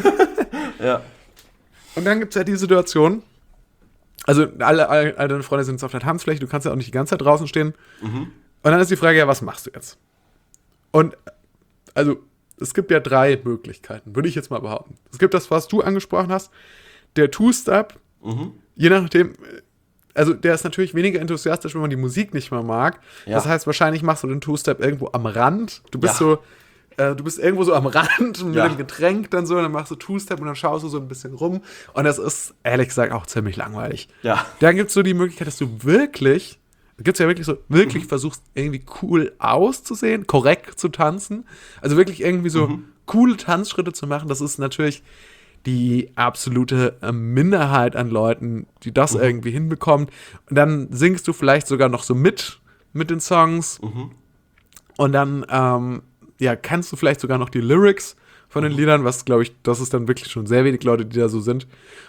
ja. Und dann gibt es ja die Situation, also alle, alle, alle deine Freunde sind jetzt auf der Tanzfläche, du kannst ja auch nicht die ganze Zeit draußen stehen. Und dann ist die Frage, ja, was machst du jetzt? Und also, es gibt ja drei Möglichkeiten, würde ich jetzt mal behaupten. Es gibt das, was du angesprochen hast, der Two-Step, je nachdem, also der ist natürlich weniger enthusiastisch, wenn man die Musik nicht mehr mag. Ja. Das heißt, wahrscheinlich machst du den Two-Step irgendwo am Rand. Du bist Ja. so, äh, du bist irgendwo so am Rand mit Ja. dem Getränk dann so, und dann machst du Two-Step und dann schaust du so ein bisschen rum. Und das ist, ehrlich gesagt, auch ziemlich langweilig. Ja. Dann gibt es so die Möglichkeit, dass du wirklich, gibt es ja wirklich so, wirklich versuchst, irgendwie cool auszusehen, korrekt zu tanzen. Also wirklich irgendwie so coole Tanzschritte zu machen. Das ist natürlich die absolute äh, Minderheit an Leuten, die das irgendwie hinbekommt. Und dann singst du vielleicht sogar noch so mit, mit den Songs. Und dann, ähm, ja, kannst du vielleicht sogar noch die Lyrics von den Liedern, was, glaube ich, das ist dann wirklich schon sehr wenig Leute, die da so sind.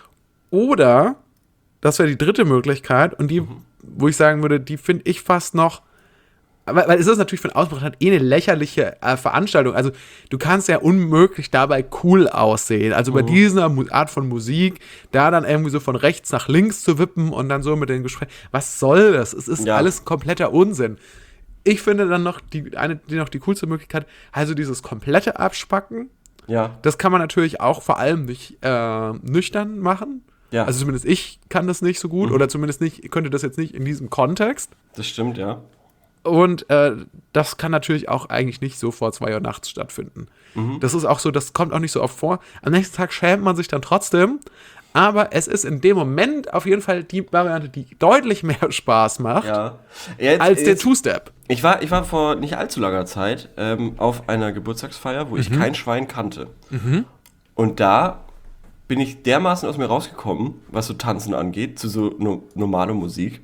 Oder, das wäre die dritte Möglichkeit, und die, wo ich sagen würde, die finde ich fast noch, weil, weil es ist natürlich von Ausbruch halt eh eine lächerliche äh, Veranstaltung. Also du kannst ja unmöglich dabei cool aussehen. Also bei dieser Mu- Art von Musik, da dann irgendwie so von rechts nach links zu wippen und dann so mit den Gesprächen. Was soll das? Es ist Ja. alles kompletter Unsinn. Ich finde dann noch die, eine, die noch die coolste Möglichkeit, also dieses komplette Abspacken. Ja. Das kann man natürlich auch vor allem nicht äh, nüchtern machen. Ja. Also zumindest ich kann das nicht so gut oder zumindest nicht, könnte das jetzt nicht in diesem Kontext. Das stimmt, ja. Und äh, das kann natürlich auch eigentlich nicht so vor zwei Uhr nachts stattfinden. Das ist auch so, das kommt auch nicht so oft vor. Am nächsten Tag schämt man sich dann trotzdem, aber es ist in dem Moment auf jeden Fall die Variante, die deutlich mehr Spaß macht, Ja. Jetzt, als der jetzt, Two-Step. ich, war, ich war vor nicht allzu langer Zeit ähm, auf einer Geburtstagsfeier, wo ich kein Schwein kannte. Und da bin ich dermaßen aus mir rausgekommen, was so Tanzen angeht, zu so no, normaler Musik.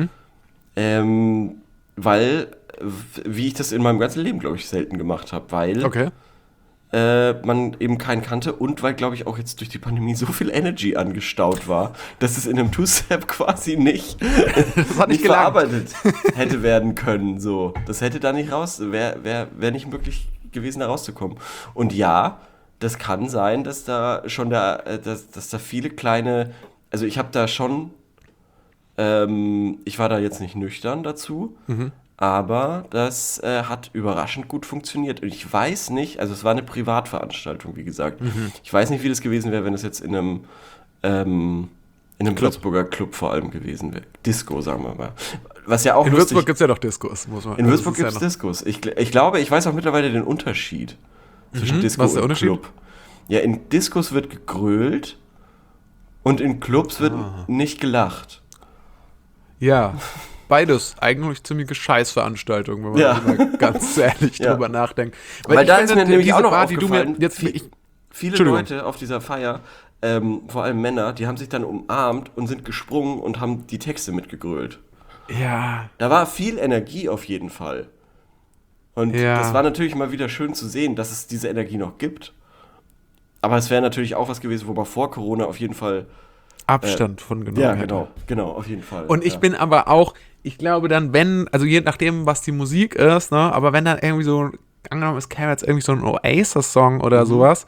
Ähm, weil, w- wie ich das in meinem ganzen Leben, glaube ich, selten gemacht habe. Weil Okay. äh, man eben keinen kannte und weil, glaube ich, auch jetzt durch die Pandemie so viel Energy angestaut war, dass es in einem Two-Step quasi nicht, das hat nicht nicht verarbeitet hätte werden können. So. Das hätte da nicht raus, wäre wär, wär nicht möglich gewesen, da rauszukommen. Und ja, das kann sein, dass da schon da, dass, dass da viele kleine, also ich habe da schon, ähm, ich war da jetzt nicht nüchtern dazu, mhm. aber das äh, hat überraschend gut funktioniert. Und ich weiß nicht, also es war eine Privatveranstaltung, wie gesagt. Mhm. Ich weiß nicht, wie das gewesen wäre, wenn es jetzt in einem, ähm, in einem Club. Würzburger Club vor allem gewesen wäre. Disco, sagen wir mal. Was ja auch in lustig, Würzburg gibt es ja doch Diskos. Muss man, in Würzburg gibt es ja Diskos. Ich, ich glaube, ich weiß auch mittlerweile den Unterschied zwischen mhm. Disco Was ist der und Unterschied? Club. Ja, in Diskos wird gegrölt und in Clubs wird ah. nicht gelacht. Ja, beides eigentlich ziemliche Scheißveranstaltungen, wenn man ja. mal ganz ehrlich ja. drüber nachdenkt. Weil, Weil da ist mir nämlich auch noch Bar, aufgefallen, die du mir jetzt, viel, ich, viele Leute auf dieser Feier, ähm, vor allem Männer, die haben sich dann umarmt und sind gesprungen und haben die Texte mitgegrölt. Ja. Da war viel Energie auf jeden Fall. Und ja. das war natürlich mal wieder schön zu sehen, dass es diese Energie noch gibt. Aber es wäre natürlich auch was gewesen, wo man vor Corona auf jeden Fall Abstand äh, von genommen Ja, hätte. genau, genau, auf jeden Fall. Und ich ja. bin aber auch, ich glaube dann, wenn, also je nachdem, was die Musik ist, ne, aber wenn dann irgendwie so, angenommen, es käme jetzt irgendwie so ein Oasis-Song oder mhm. sowas,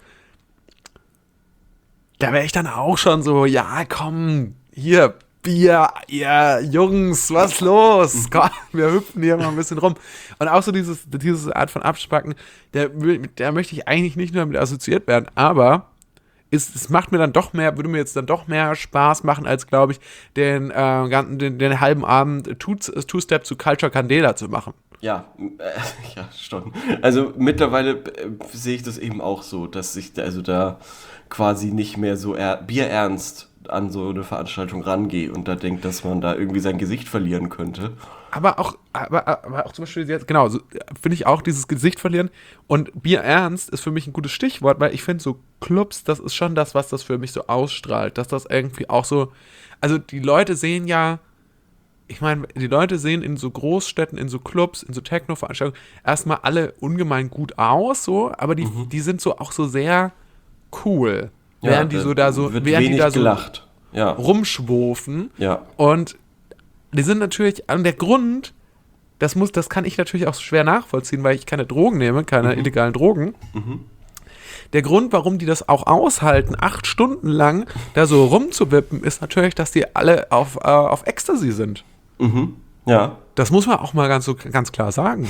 da wäre ich dann auch schon so, ja, komm, hier, Bier, ihr Jungs, was los? Komm, wir hüpfen hier mal ein bisschen rum. Und auch so dieses, diese Art von Abspacken, der, der möchte ich eigentlich nicht nur damit assoziiert werden, aber es, es macht mir dann doch mehr, würde mir jetzt dann doch mehr Spaß machen, als, glaube ich, den, äh, ganzen, den, den halben Abend Two-Step zu Culture Candela zu machen. Ja, äh, ja, schon. Also mittlerweile äh, sehe ich das eben auch so, dass ich also da quasi nicht mehr so er- bierernst an so eine Veranstaltung rangehe und da denkt, dass man da irgendwie sein Gesicht verlieren könnte. Aber auch, aber, aber auch zum Beispiel jetzt, genau, so, finde ich auch dieses Gesicht verlieren und bierernst ist für mich ein gutes Stichwort, weil ich finde so Clubs, das ist schon das, was das für mich so ausstrahlt, dass das irgendwie auch so, also die Leute sehen ja, ich meine, die Leute sehen in so Großstädten, in so Clubs, in so Techno-Veranstaltungen erstmal alle ungemein gut aus, so, aber die, mhm. die sind so auch so sehr cool. Ja, während die so da so, während die da so gelacht. Ja. rumschwofen. Ja. Und die sind natürlich, an der Grund, das muss, das kann ich natürlich auch schwer nachvollziehen, weil ich keine Drogen nehme, keine mhm. illegalen Drogen. Mhm. Der Grund, warum die das auch aushalten, acht Stunden lang da so rumzuwippen, ist natürlich, dass die alle auf, äh, auf Ecstasy sind. Mhm. Ja. Das muss man auch mal ganz, so, ganz klar sagen.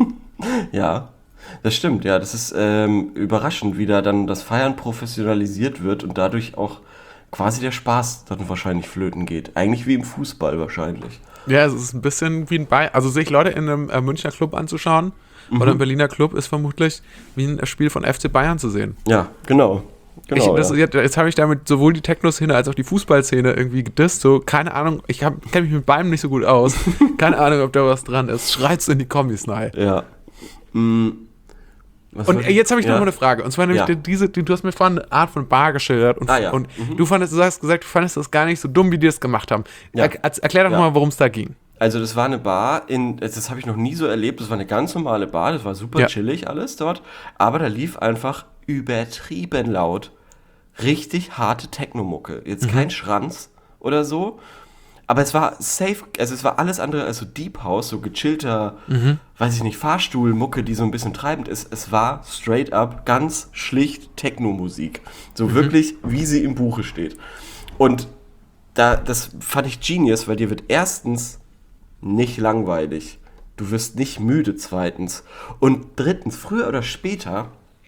Ja. Das stimmt, ja, das ist ähm, überraschend, wie da dann das Feiern professionalisiert wird und dadurch auch quasi der Spaß dann wahrscheinlich flöten geht. Eigentlich wie im Fußball wahrscheinlich. Ja, es ist ein bisschen wie ein Ball. Also sich Leute in einem äh, Münchner Club anzuschauen mhm. oder im Berliner Club ist vermutlich wie ein Spiel von F C Bayern zu sehen. Ja, genau. genau ich, das, ja. Jetzt, jetzt habe ich damit sowohl die Techno-Szene als auch die Fußballszene irgendwie gedisst. So, keine Ahnung, ich kenne mich mit beidem nicht so gut aus. Keine Ahnung, ob da was dran ist. Schreit's in die Kombis nahe. Ja. Mhm. Was und jetzt habe ich ja. noch mal eine Frage. Und zwar nämlich ja. diese, die, du hast mir vorhin eine Art von Bar geschildert und, ah, ja. und mhm. du fandest, du hast gesagt, du fandest das gar nicht so dumm, wie die das gemacht haben. Ja. Er, erklär doch ja. mal, worum es da ging. Also das war eine Bar, in, das habe ich noch nie so erlebt, das war eine ganz normale Bar, das war super ja. chillig alles dort, aber da lief einfach übertrieben laut richtig harte Techno-Mucke. Jetzt mhm. kein Schranz oder so, aber es war safe, also es war alles andere als so Deep House, so gechillter, mhm. weiß ich nicht, Fahrstuhlmucke, die so ein bisschen treibend ist. Es war straight up ganz schlicht Techno-Musik. So mhm. wirklich, wie sie im Buche steht. Und da, das fand ich genius, weil dir wird erstens nicht langweilig. Du wirst nicht müde, zweitens. Und drittens, früher oder später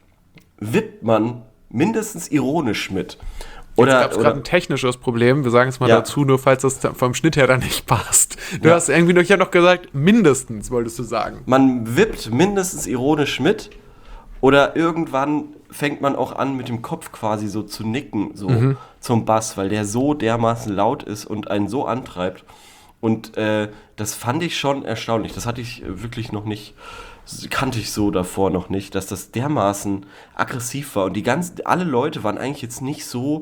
wippt man mindestens ironisch mit. Oder, Jetzt gab es gerade ein technisches Problem, wir sagen es mal ja. dazu, nur falls das vom Schnitt her dann nicht passt. Du ja. hast irgendwie noch, ich habe noch gesagt, mindestens, wolltest du sagen. Man wippt mindestens ironisch mit oder irgendwann fängt man auch an, mit dem Kopf quasi so zu nicken, so mhm. zum Bass, weil der so dermaßen laut ist und einen so antreibt. Und äh, das fand ich schon erstaunlich. Das hatte ich wirklich noch nicht, kannte ich so davor noch nicht, dass das dermaßen aggressiv war. Und die ganzen, alle Leute waren eigentlich jetzt nicht so,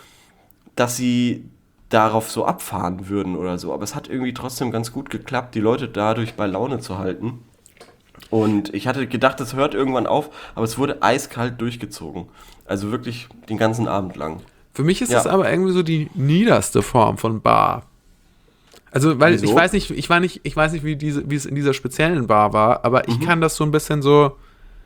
dass sie darauf so abfahren würden oder so. Aber es hat irgendwie trotzdem ganz gut geklappt, die Leute dadurch bei Laune zu halten. Und ich hatte gedacht, das hört irgendwann auf, aber es wurde eiskalt durchgezogen. Also wirklich den ganzen Abend lang. Für mich ist Ja. das aber irgendwie so die niederste Form von Bar. Also, weil Wieso? ich weiß nicht, ich war nicht, ich weiß nicht, wie diese, wie es in dieser speziellen Bar war, aber ich Mhm. kann das so ein bisschen so,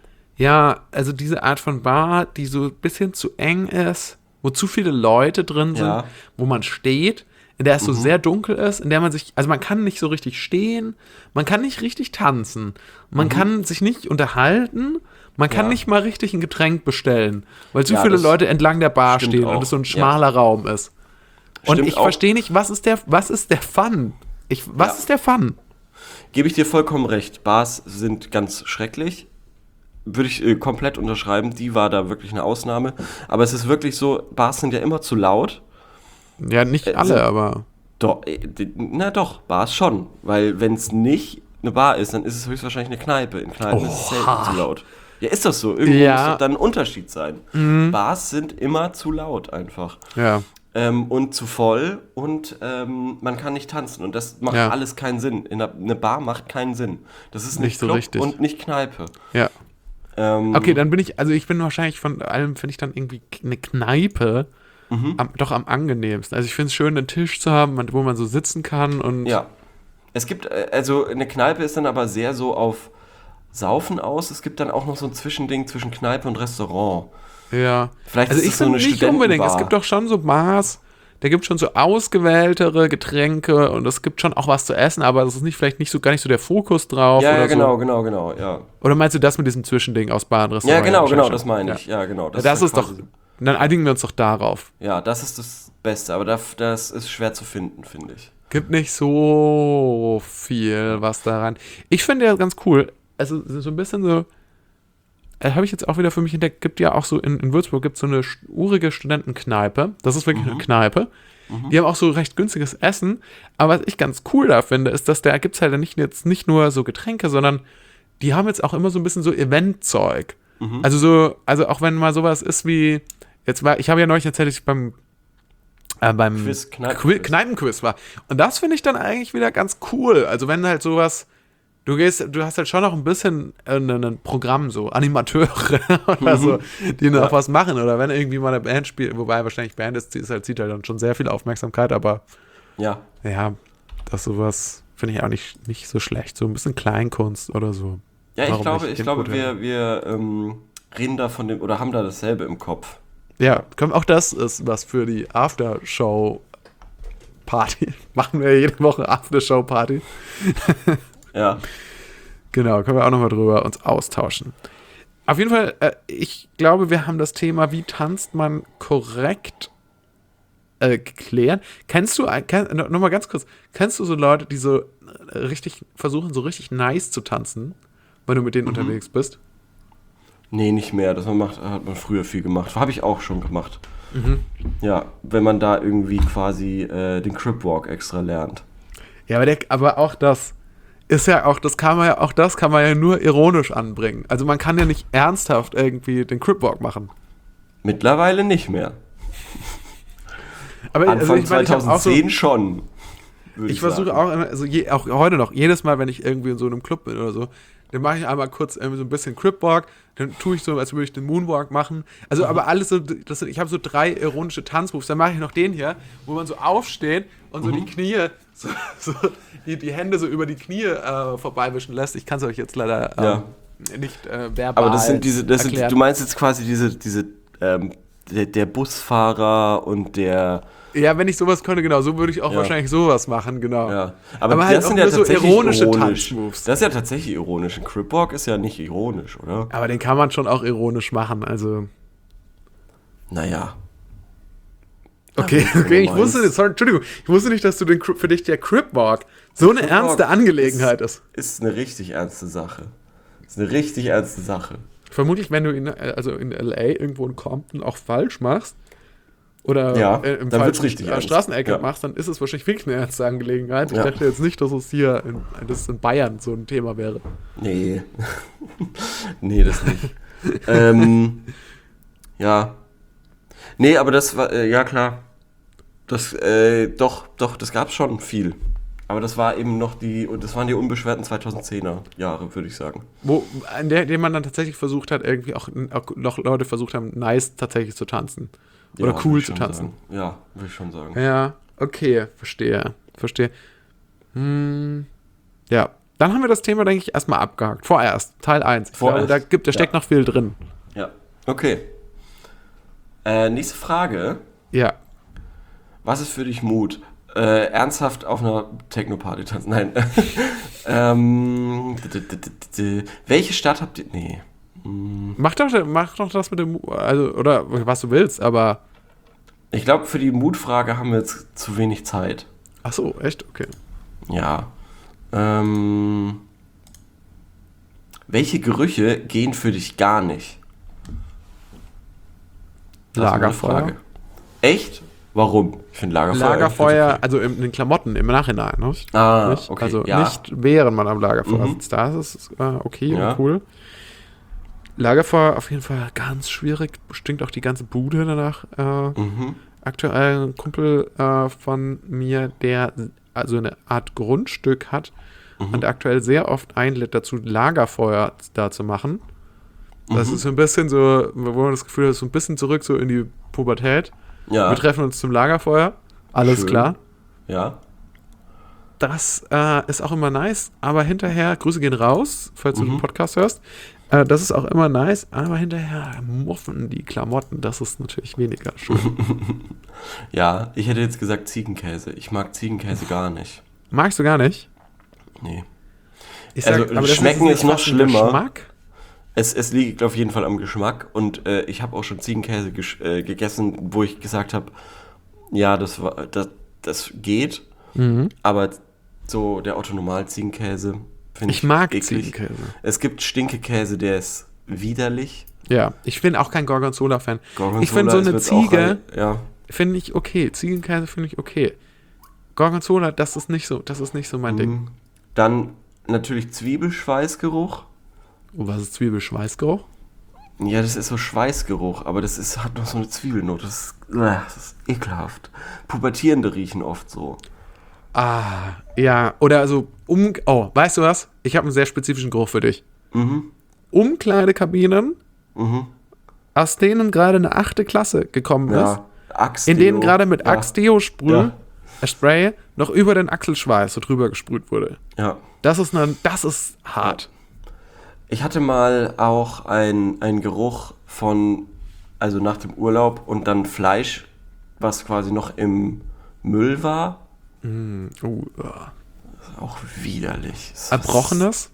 ja, also diese Art von Bar, die so ein bisschen zu eng ist, wo zu viele Leute drin sind, Ja. wo man steht, in der es so Mhm. sehr dunkel ist, in der man sich, also man kann nicht so richtig stehen, man kann nicht richtig tanzen, man kann sich nicht unterhalten, man kann Mhm. Ja. nicht mal richtig ein Getränk bestellen, weil zu Ja, viele das Leute entlang der Bar stimmt stehen auch. und es so ein Ja. schmaler Raum ist. Und Stimmt ich auch. verstehe nicht, was ist der, was ist der Fun? Ich, was Ja. ist der Fun? Gebe ich dir vollkommen recht. Bars sind ganz schrecklich. Würde ich äh, komplett unterschreiben. Die war da wirklich eine Ausnahme. Aber es ist wirklich so, Bars sind ja immer zu laut. Ja, nicht Äh, alle, sind- aber. Doch, äh, d- na doch, Bars schon. Weil wenn es nicht eine Bar ist, dann ist es höchstwahrscheinlich eine Kneipe. In Kneipen ist es selten zu laut. Ja, ist das so? Irgendwo Ja. muss doch dann ein Unterschied sein. Bars sind immer zu laut einfach. Ja. Ähm, und zu voll und ähm, man kann nicht tanzen. Und das macht Ja. alles keinen Sinn. In einer, eine Bar macht keinen Sinn. Das ist Nicht nicht so Club richtig. und nicht Kneipe. Ja. Ähm, Okay, dann bin ich, also ich bin wahrscheinlich von allem, finde ich dann irgendwie eine Kneipe Mhm. am, doch am angenehmsten. Also ich finde es schön, einen Tisch zu haben, wo man so sitzen kann und. Ja. Es gibt, äh, also eine Kneipe ist dann aber sehr so auf Saufen aus. Es gibt dann auch noch so ein Zwischending zwischen Kneipe und Restaurant. Ja. Vielleicht Also ist ich das so finde eine nicht unbedingt. Es Studentenbar. gibt doch schon so Bars, da gibt es schon so ausgewähltere Getränke und es gibt schon auch was zu essen, aber das ist nicht vielleicht nicht so gar nicht so der Fokus drauf Ja, oder ja, genau, so. genau, genau, ja. Oder meinst du das mit diesem Zwischending aus Bar und Ja, Restaurant? genau, genau, wahrscheinlich das schon. meine Ja. ich. Ja, genau. Das, das ja ist doch, quasi- dann einigen wir uns doch darauf. Ja, das ist das Beste, aber das, das ist schwer zu finden, finde ich. Gibt nicht so viel was daran. Ich finde ja ganz cool, also so ein bisschen so, äh, habe ich jetzt auch wieder für mich entdeckt, gibt ja auch so, in, in Würzburg gibt es so eine sch- urige Studentenkneipe, das ist wirklich Mhm. eine Kneipe, die haben auch so recht günstiges Essen, aber was ich ganz cool da finde, ist, dass da gibt es halt nicht, jetzt nicht nur so Getränke, sondern die haben jetzt auch immer so ein bisschen so Eventzeug. Mhm. Also so, also auch wenn mal sowas ist wie, jetzt war, ich habe ja neulich erzählt, dass ich beim äh, beim Quiz, Kneipenquiz. Qui- Kneipenquiz war. Und das finde ich dann eigentlich wieder ganz cool. Also wenn halt sowas, du gehst, du hast halt schon noch ein bisschen äh, ein, ein Programm, so Animateure oder so, die noch Ja. was machen. Oder wenn irgendwie mal eine Band spielt, wobei wahrscheinlich Band ist, die ist halt, zieht halt dann schon sehr viel Aufmerksamkeit, aber Ja. ja, das sowas finde ich auch nicht, nicht so schlecht. So ein bisschen Kleinkunst oder so. Ja, ich Warum glaube, nicht? ich Klingt glaube, gut, ja. wir, wir ähm, reden da von dem, oder haben da dasselbe im Kopf. Ja, komm, auch das ist was für die Aftershow-Party. Machen wir jede Woche Aftershow-Party. Ja. Genau, können wir auch nochmal drüber uns austauschen. Auf jeden Fall, äh, ich glaube, wir haben das Thema, wie tanzt man korrekt äh, geklärt. Kennst du, ein- kenn, no- noch mal ganz kurz, kennst du so Leute, die so äh, richtig versuchen, so richtig nice zu tanzen, wenn du mit denen unterwegs bist? Nee, nicht mehr. Das man macht, hat man früher viel gemacht. Habe ich auch schon gemacht. Mhm. Ja, wenn man da irgendwie quasi äh, den Cripwalk extra lernt. Ja, aber, der, aber auch das ist ja auch, das kann man ja, auch das kann man ja nur ironisch anbringen. Also man kann ja nicht ernsthaft irgendwie den Cripwalk machen. Mittlerweile nicht mehr. Aber Anfang also ich meine, ich hab auch so, zweitausendzehn schon. würde ich versuche sagen. auch immer, also je, auch heute noch, jedes Mal, wenn ich irgendwie in so einem Club bin oder so, dann mache ich einmal kurz irgendwie so ein bisschen Cripwalk, dann tue ich so, als würde ich den Moonwalk machen. Also aber alles so, das sind, ich habe so drei ironische Tanzmoves, dann mache ich noch den hier, wo man so aufsteht und so die Knie, so, so die, die Hände so über die Knie äh, vorbeiwischen lässt. Ich kann es euch jetzt leider ähm, Ja. nicht äh, verbal Aber das sind diese, das sind, erklären. du meinst jetzt quasi diese, diese, ähm, der, der Busfahrer und der, Ja, wenn ich sowas könnte, genau, so würde ich auch Ja. wahrscheinlich sowas machen, genau. ja. Aber, Aber halt das auch sind nur ja so tatsächlich ironische ironisch. Tanzmoves. Das ist ja tatsächlich ironisch. Ein Cripwalk ist ja nicht ironisch, oder? Aber den kann man schon auch ironisch machen, also. Naja. Okay, Ja, okay, ich du wusste meinst. nicht, sorry, Entschuldigung, ich wusste nicht, dass du den, Cri- für dich der Cripwalk so eine Cripwalk ernste Angelegenheit ist. Ist eine richtig ernste Sache. Ist eine richtig ernste Sache. Vermutlich, wenn du in, also in L A irgendwo in Compton auch falsch machst oder Ja, äh, im dann wird's falschen richtig äh, ernst. Straßenecke Ja. machst, dann ist es wahrscheinlich wirklich eine ernste Angelegenheit. Ich Ja. dachte jetzt nicht, dass es hier in, dass es in Bayern so ein Thema wäre. Nee. Nee, das nicht. ähm, ja. Nee, aber das war, äh, ja klar. Das, äh, doch, doch, das gab's schon viel. Aber das war eben noch die, das waren die unbeschwerten zweitausendzehner Jahre, würde ich sagen. Wo, in der, dem man dann tatsächlich versucht hat, irgendwie auch, auch noch Leute versucht haben, nice tatsächlich zu tanzen. Oder Ja, cool würd ich zu schon tanzen. sagen. Ja, würde ich schon sagen. Ja, okay, verstehe. Verstehe. Hm, ja, dann haben wir das Thema, denke ich, erstmal abgehakt. Vorerst, Teil eins. Ich Vorerst. glaube, da, gibt, da steckt Ja. noch viel drin. Ja, okay. Äh, nächste Frage. Ja. Was ist für dich Mut? Äh, ernsthaft auf einer Techno-Party tanzen? Nein. ähm, d- d- d- d- welche Stadt habt ihr... Nee. Mach doch, mach doch das mit dem, also, oder was du willst, aber. Ich glaube, für die Mutfrage haben wir jetzt zu wenig Zeit. Ach so, echt? Okay. Ja. Ähm, welche Gerüche gehen für dich gar nicht? Das ist meine Lagerfeuer. Frage. Echt? Warum? Ich finde Lagerfeuer. Lagerfeuer, eigentlich also in den Klamotten im Nachhinein, nicht? Ah, nicht? okay, Also ja. nicht während man am Lagerfeuer Mhm. sitzt. Da ist es äh, okay Ja. und cool. Lagerfeuer auf jeden Fall ganz schwierig. Stinkt auch die ganze Bude danach. Äh, okay. Mhm. Aktuell ein Kumpel äh, von mir, der also eine Art Grundstück hat Mhm. und aktuell sehr oft einlädt dazu, Lagerfeuer da zu machen. Das Mhm. ist so ein bisschen so, wo man das Gefühl hat, so ein bisschen zurück so in die Pubertät. Ja. Wir treffen uns zum Lagerfeuer. Alles Schön. klar. Ja. Das äh, ist auch immer nice, aber hinterher, Grüße gehen raus, falls du Mhm. den Podcast hörst. Äh, das ist auch immer nice, aber hinterher muffen die Klamotten, das ist natürlich weniger schön. Ja, ich hätte jetzt gesagt Ziegenkäse. Ich mag Ziegenkäse gar nicht. Magst du gar nicht? Nee. Ich Also, das schmecken nicht ist noch fast ein schlimmer. Geschmack? Es, es liegt auf jeden Fall am Geschmack und äh, ich habe auch schon Ziegenkäse gesch- äh, gegessen, wo ich gesagt habe, ja, das, war, das, das geht, Mhm. aber so der Otto-Normal-Ziegenkäse finde ich Ich mag eklig. Ziegenkäse. Es gibt Stinkekäse, der ist widerlich. Ja, ich bin auch kein Gorgonzola-Fan. Gorgonzola Ich finde so ist- eine wird's auch Ziege, rein- ja. finde ich okay. Ziegenkäse finde ich okay. Gorgonzola, das ist nicht so, das ist nicht so mein Ding. Mhm. Dann natürlich Zwiebelschweißgeruch. Oh, was ist Zwiebelschweißgeruch? Ja, das ist so Schweißgeruch, aber das ist, hat noch so eine Zwiebelnote. Das ist, äh, das ist ekelhaft. Pubertierende riechen oft so. Ah, ja, oder also um, oh, weißt du was? Ich habe einen sehr spezifischen Geruch für dich. Mhm. Umkleidekabinen, Mhm. aus denen gerade eine achte Klasse gekommen ist, Ja. Axtdeo. in denen gerade mit ja. Axe-Deo-Sprüh, Ja. äh, Spray, noch über den Achselschweiß so drüber gesprüht wurde. Ja. Das ist, eine, das ist hart. Ich hatte mal auch ein, einen Geruch von, also nach dem Urlaub und dann Fleisch, was quasi noch im Müll war. Uh, ja. Auch widerlich. Es ist- Erbrochenes,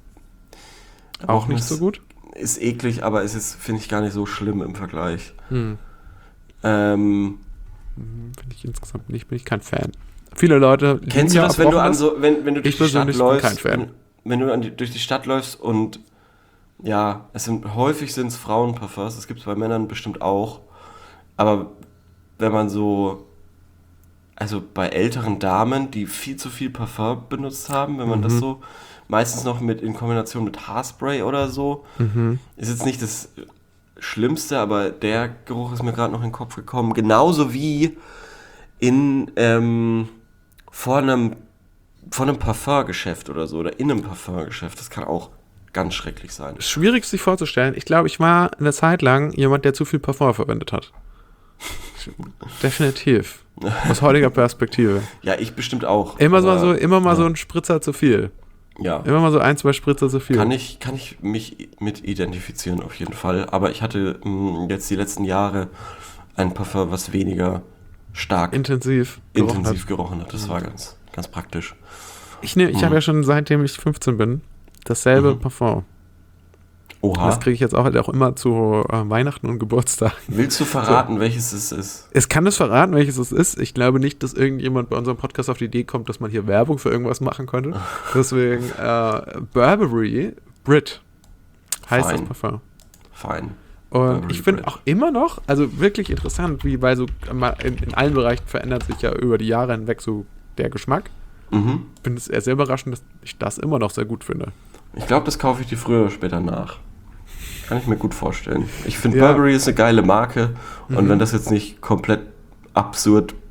auch nicht Erbrochenes so gut. Ist eklig, aber es ist, finde ich, gar nicht so schlimm im Vergleich. Hm. Ähm, Finde ich insgesamt nicht, bin ich kein Fan. Viele Leute lieben kennst du ja das, wenn du an Erbrochenes. so, wenn, wenn du durch Ich die Stadt persönlich bin läufst, kein Fan. Wenn, wenn du an die, durch die Stadt läufst und ja, es sind häufig sind es Frauenparfums, das gibt es bei Männern bestimmt auch, aber wenn man so, also bei älteren Damen, die viel zu viel Parfum benutzt haben, wenn man Mhm. das so, meistens noch mit in Kombination mit Haarspray oder so, Mhm. ist jetzt nicht das Schlimmste, aber der Geruch ist mir gerade noch in den Kopf gekommen. Genauso wie in ähm, vor einem vor einem Parfumgeschäft oder so oder in einem Parfumgeschäft. Das kann auch ganz schrecklich sein. Schwierig sich vorzustellen. Ich glaube, ich war eine Zeit lang jemand, der zu viel Parfum verwendet hat. Definitiv. Aus heutiger Perspektive. Ja, ich bestimmt auch. Immer aber, mal so, immer mal ja. so ein Spritzer zu viel. Ja. Immer mal so ein, zwei Spritzer zu viel. Kann ich, kann ich mich mit identifizieren auf jeden Fall. Aber ich hatte mh, jetzt die letzten Jahre ein Parfum, was weniger stark intensiv. gerochen intensiv hat. gerochen hat. Das war ganz, ganz praktisch. Ich, nehm, ich habe ja schon seitdem ich fünfzehn bin dasselbe Mhm. Parfum. Oha. Das kriege ich jetzt auch, auch immer zu äh, Weihnachten und Geburtstag. Willst du verraten, welches es ist? Es kann es verraten, welches es ist. Ich glaube nicht, dass irgendjemand bei unserem Podcast auf die Idee kommt, dass man hier Werbung für irgendwas machen könnte. Deswegen äh, Burberry Brit heißt Fein. das Parfum. Fein. Und Burberry ich finde Brit. auch immer noch, also wirklich interessant, wie bei so in, in allen Bereichen verändert sich ja über die Jahre hinweg so der Geschmack. Mhm. Ich finde es eher sehr überraschend, dass ich das immer noch sehr gut finde. Ich glaube, das kaufe ich dir früher oder später nach. Kann ich mir gut vorstellen. Ich finde, Ja. Burberry ist eine geile Marke und Mhm. wenn das jetzt nicht komplett absurd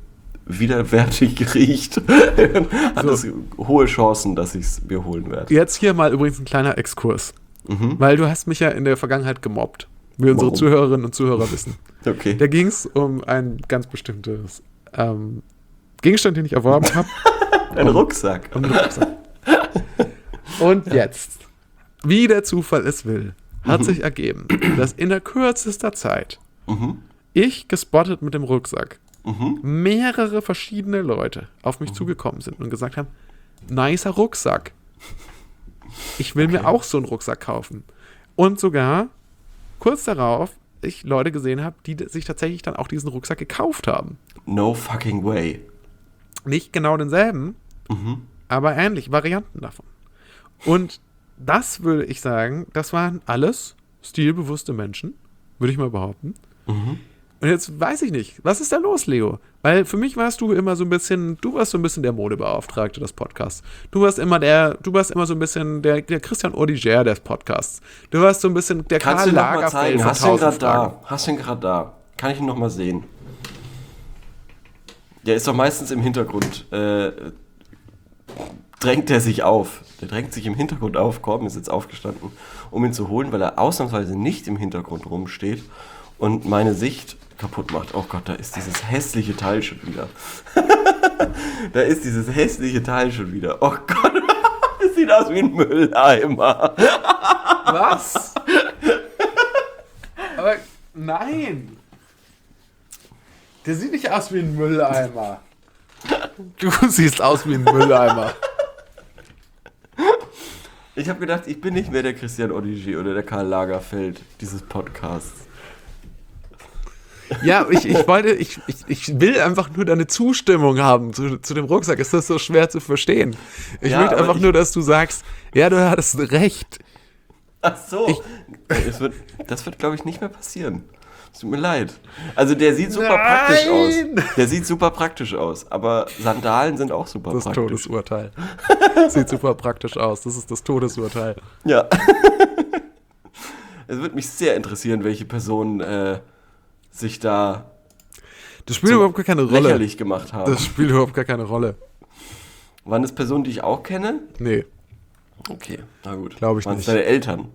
widerwärtig riecht, hat es hohe Chancen, dass ich es mir holen werde. Jetzt hier mal übrigens ein kleiner Exkurs. Mhm. Weil du hast mich ja in der Vergangenheit gemobbt. Wie unsere Warum? Zuhörerinnen und Zuhörer wissen. Okay. Da ging es um ein ganz bestimmtes ähm, Gegenstand, den ich erworben habe. Ein um, Rucksack. Um Rucksack. Und jetzt, wie der Zufall es will, hat mhm. sich ergeben, dass in der kürzester Zeit mhm. ich gespottet mit dem Rucksack mhm. mehrere verschiedene Leute auf mich mhm. zugekommen sind und gesagt haben, nicer Rucksack. Ich will okay. mir auch so einen Rucksack kaufen. Und sogar kurz darauf ich Leute gesehen habe, die sich tatsächlich dann auch diesen Rucksack gekauft haben. No fucking way. Nicht genau denselben, mhm. aber ähnliche Varianten davon. Und das würde ich sagen, das waren alles stilbewusste Menschen, würde ich mal behaupten. Mhm. Und jetzt weiß ich nicht, was ist da los, Leo? Weil für mich warst du immer so ein bisschen, du warst so ein bisschen der Modebeauftragte des Podcasts. Du warst immer der, du warst immer so ein bisschen der, der Christian Audigier des Podcasts. Du warst so ein bisschen der Karl Lagerfeld von tausend Fragen. Hast du ihn gerade da? Kann ich ihn noch mal sehen? Der ist doch meistens im Hintergrund. Äh, drängt er sich auf. Der drängt sich im Hintergrund auf. Corbin ist jetzt aufgestanden, um ihn zu holen, weil er ausnahmsweise nicht im Hintergrund rumsteht und meine Sicht kaputt macht. Oh Gott, da ist dieses hässliche Teil schon wieder. Da ist dieses hässliche Teil schon wieder. Oh Gott, das sieht aus wie ein Mülleimer. Was? Aber nein. Der sieht nicht aus wie ein Mülleimer. Du siehst aus wie ein Mülleimer. Ich habe gedacht, ich bin nicht mehr der Christian Audigier oder der Karl Lagerfeld dieses Podcasts. Ja, ich, ich wollte, ich, ich, ich will einfach nur deine Zustimmung haben zu, zu dem Rucksack. Ist das so schwer zu verstehen? Ich ja, will einfach ich, nur, dass du sagst, ja, du hattest recht. Ach so. Ich, das wird, das wird glaube ich, nicht mehr passieren. Es tut mir leid. Also der sieht super Nein. praktisch aus. Der sieht super praktisch aus. Aber Sandalen sind auch super das praktisch. Das Todesurteil. Sieht super praktisch aus. Das ist das Todesurteil. Ja. Es würde mich sehr interessieren, welche Personen äh, sich da das spielt überhaupt gar keine Rolle. lächerlich gemacht haben. Das spielt überhaupt gar keine Rolle. Waren das Personen, die ich auch kenne? Nee. Okay, na gut. Glaube ich Waren nicht. Waren es deine Eltern?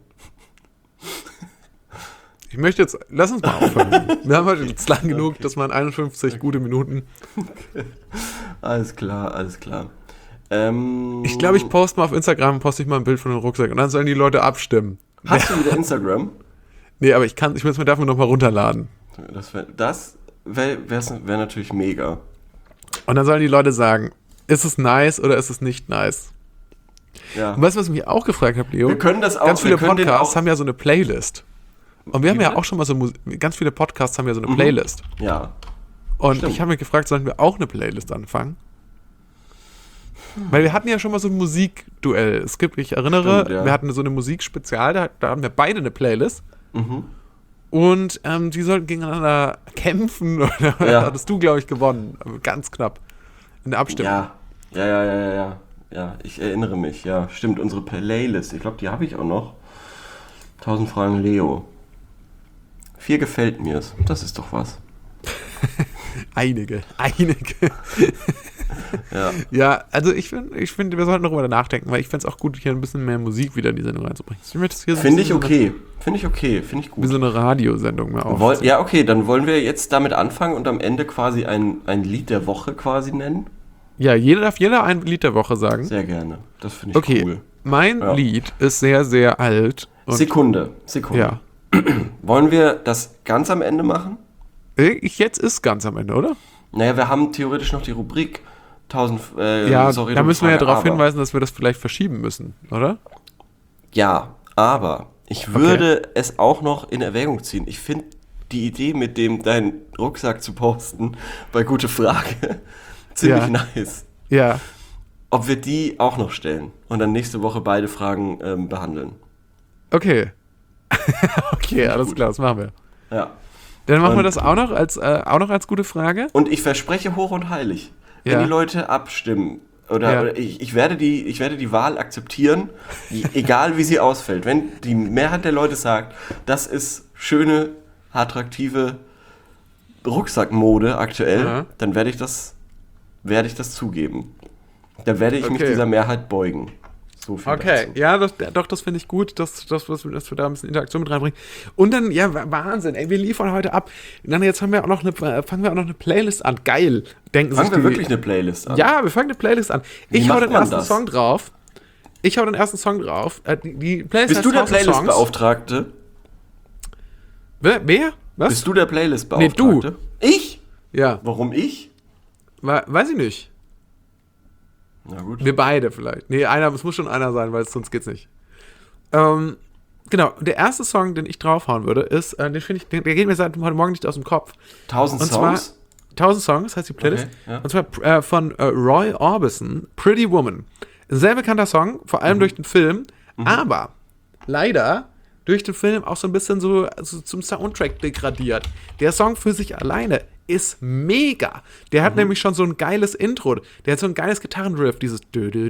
Ich möchte jetzt, lass uns mal aufhören. Wir haben heute jetzt lang genug, okay. Das waren einundfünfzig okay. gute Minuten. Okay. Alles klar, alles klar. Ähm, ich glaube, ich poste mal auf Instagram, poste ich mal ein Bild von dem Rucksack und dann sollen die Leute abstimmen. Hast du wieder Instagram? Nee, aber ich kann, ich muss mir dafür nochmal runterladen. Das wäre das wär, wär natürlich mega. Und dann sollen die Leute sagen, ist es nice oder ist es nicht nice? Ja. Und weißt du, was ich mich auch gefragt habe, Leo? Wir können das auch. Ganz viele Podcasts haben ja so eine Playlist. Und wir haben ja auch schon mal so, Mus- ganz viele Podcasts haben ja so eine mhm. Playlist. Ja. Und Stimmt. ich habe mich gefragt, sollen wir auch eine Playlist anfangen? Hm. Weil wir hatten ja schon mal so ein Musikduell. Es gibt, ich erinnere, Stimmt, ja. wir hatten so eine Musikspezial, da, da haben wir beide eine Playlist. Mhm. Und ähm, die sollten gegeneinander kämpfen. Oder ja. hattest du, glaube ich, gewonnen. Ganz knapp. In der Abstimmung. Ja, ja, ja, ja, ja. Ja, ja ich erinnere mich. Ja, stimmt, unsere Playlist. Ich glaube, die habe ich auch noch. tausend Fragen Leo. Vier gefällt mir's. Das ist doch was. einige, einige. ja. ja, also ich finde, ich find, wir sollten darüber nachdenken, weil ich fände es auch gut, hier ein bisschen mehr Musik wieder in die Sendung reinzubringen. So finde ich okay. Finde ich okay. Finde ich gut. Wie so eine Radiosendung mehr Woll, Ja, okay, dann wollen wir jetzt damit anfangen und am Ende quasi ein, ein Lied der Woche quasi nennen. Ja, jeder darf jeder ein Lied der Woche sagen. Sehr gerne. Das finde ich okay. cool. Mein ja. Lied ist sehr, sehr alt. Und Sekunde, Sekunde. Ja. Wollen wir das ganz am Ende machen? Ich, jetzt ist ganz am Ende, oder? Naja, wir haben theoretisch noch die Rubrik tausend äh, Ja, sorry, da müssen wir ja darauf aber. hinweisen, dass wir das vielleicht verschieben müssen, oder? Ja, aber ich würde okay. es auch noch in Erwägung ziehen. Ich finde die Idee, mit dem deinen Rucksack zu posten, bei Gute Frage, ziemlich ja. nice. Ja. Ob wir die auch noch stellen und dann nächste Woche beide Fragen ähm, behandeln. Okay. okay, alles gut. Klar, das machen wir. Ja. Dann machen und, wir das auch noch als äh, auch noch als gute Frage. Und ich verspreche hoch und heilig, wenn ja. die Leute abstimmen, oder, ja. oder ich, ich, werde die, ich werde die Wahl akzeptieren, egal wie sie ausfällt. Wenn die Mehrheit der Leute sagt, das ist schöne, attraktive Rucksackmode aktuell, ja. dann werde ich das werde ich das zugeben. Da werde ich Okay. mich dieser Mehrheit beugen. So viel Okay, dazu. ja, das, doch, das finde ich gut, dass, dass, dass, wir, dass wir da ein bisschen Interaktion mit reinbringen. Und dann, ja, Wahnsinn, ey, wir liefern heute ab. Und dann jetzt haben wir auch noch eine, fangen wir auch noch eine Playlist an. Geil, denken Fangen sich wir die- wirklich eine Playlist an? Ja, wir fangen eine Playlist an. Wie Ich hau macht den man ersten das? Song drauf. Ich hau den ersten Song drauf. Äh, die, die Playlist Bist heißt du der tausend Songs. Playlist-Beauftragte? Wer? Wer? Was? Bist du der Playlist-Beauftragte? Nee, Ich? Ja, Warum ich? we- weiß ich nicht. Na gut. Wir beide vielleicht. Nee, einer, es muss schon einer sein, weil sonst geht's nicht. Ähm, genau, der erste Song, den ich draufhauen würde, ist, äh, den finde ich, der, der geht mir seit heute Morgen nicht aus dem Kopf. Tausend Und Songs? zwar tausend Songs, heißt die Playlist. Okay, ja. Und zwar äh, von äh, Roy Orbison, Pretty Woman. Ein sehr bekannter Song, vor allem durch den Film, aber leider durch den Film auch so ein bisschen so, so zum Soundtrack degradiert. Der Song für sich alleine ist mega. Der hat nämlich schon so ein geiles Intro. Der hat so ein geiles Gitarrenriff, dieses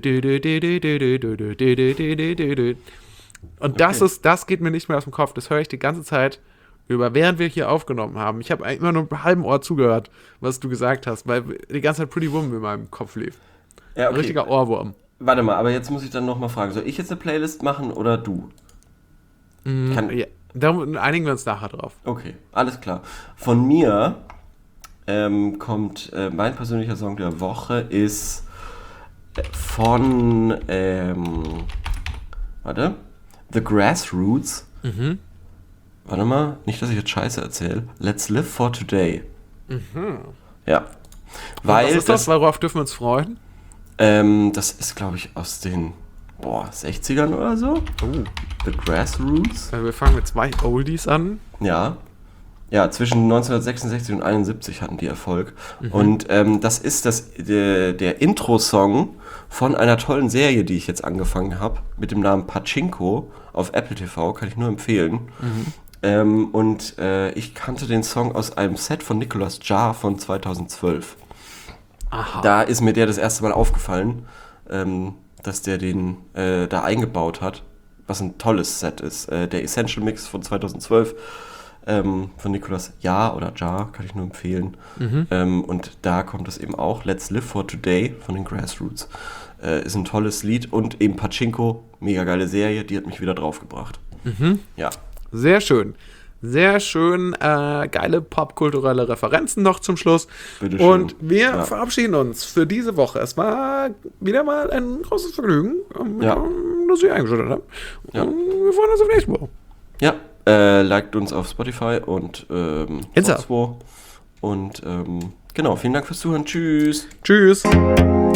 und das Okay. ist, das geht mir nicht mehr aus dem Kopf. Das höre ich die ganze Zeit über, während wir hier aufgenommen haben. Ich habe eigentlich immer nur mit einem halben Ohr zugehört, was du gesagt hast, weil die ganze Zeit Pretty Woman in meinem Kopf lief. Ja, Ein okay. richtiger Ohrwurm. Warte mal, aber jetzt muss ich dann nochmal fragen. Soll ich jetzt eine Playlist machen oder du? Kann, Ja, darum einigen wir uns nachher drauf. Okay, alles klar. Von mir ähm, kommt äh, mein persönlicher Song der Woche ist äh, von ähm, warte, The Grassroots. Mhm. Warte mal, nicht, dass ich jetzt Scheiße erzähle. Let's Live for Today. Ja. Weil Was ist das? Worauf dürfen wir uns freuen? Ähm, das ist, glaube ich, aus den boah, sechzigern oder so. Oh. The Grassroots. Wir fangen mit zwei Oldies an. Ja. Ja, zwischen neunzehnhundertsechsundsechzig und einundsiebzig hatten die Erfolg. Und ähm, das ist das, der, der Intro-Song von einer tollen Serie, die ich jetzt angefangen habe, mit dem Namen Pachinko auf Apple T V, kann ich nur empfehlen. Ähm, und äh, ich kannte den Song aus einem Set von Nicolas Jar von zweitausendzwölf. Aha. Da ist mir der das erste Mal aufgefallen, ähm, dass der den äh, da eingebaut hat, was ein tolles Set ist. Äh, der Essential Mix von zweitausendzwölf ähm, von Nicolas Ja oder Jar, kann ich nur empfehlen. Ähm, und da kommt es eben auch, Let's Live for Today von den Grassroots. Äh, ist ein tolles Lied und eben Pachinko, mega geile Serie, die hat mich wieder draufgebracht. Ja. Sehr schön. Sehr schön, äh, geile popkulturelle Referenzen noch zum Schluss. Bitteschön. Und wir Ja. verabschieden uns für diese Woche. Es war wieder mal ein großes Vergnügen, ähm, Ja. dass ihr eingeschaltet habt. Ja. Und wir freuen uns auf nächste Woche. Ja, äh, liked uns auf Spotify und ähm, Insta. sonst wo. Und ähm, genau, vielen Dank fürs Zuhören. Tschüss. Tschüss.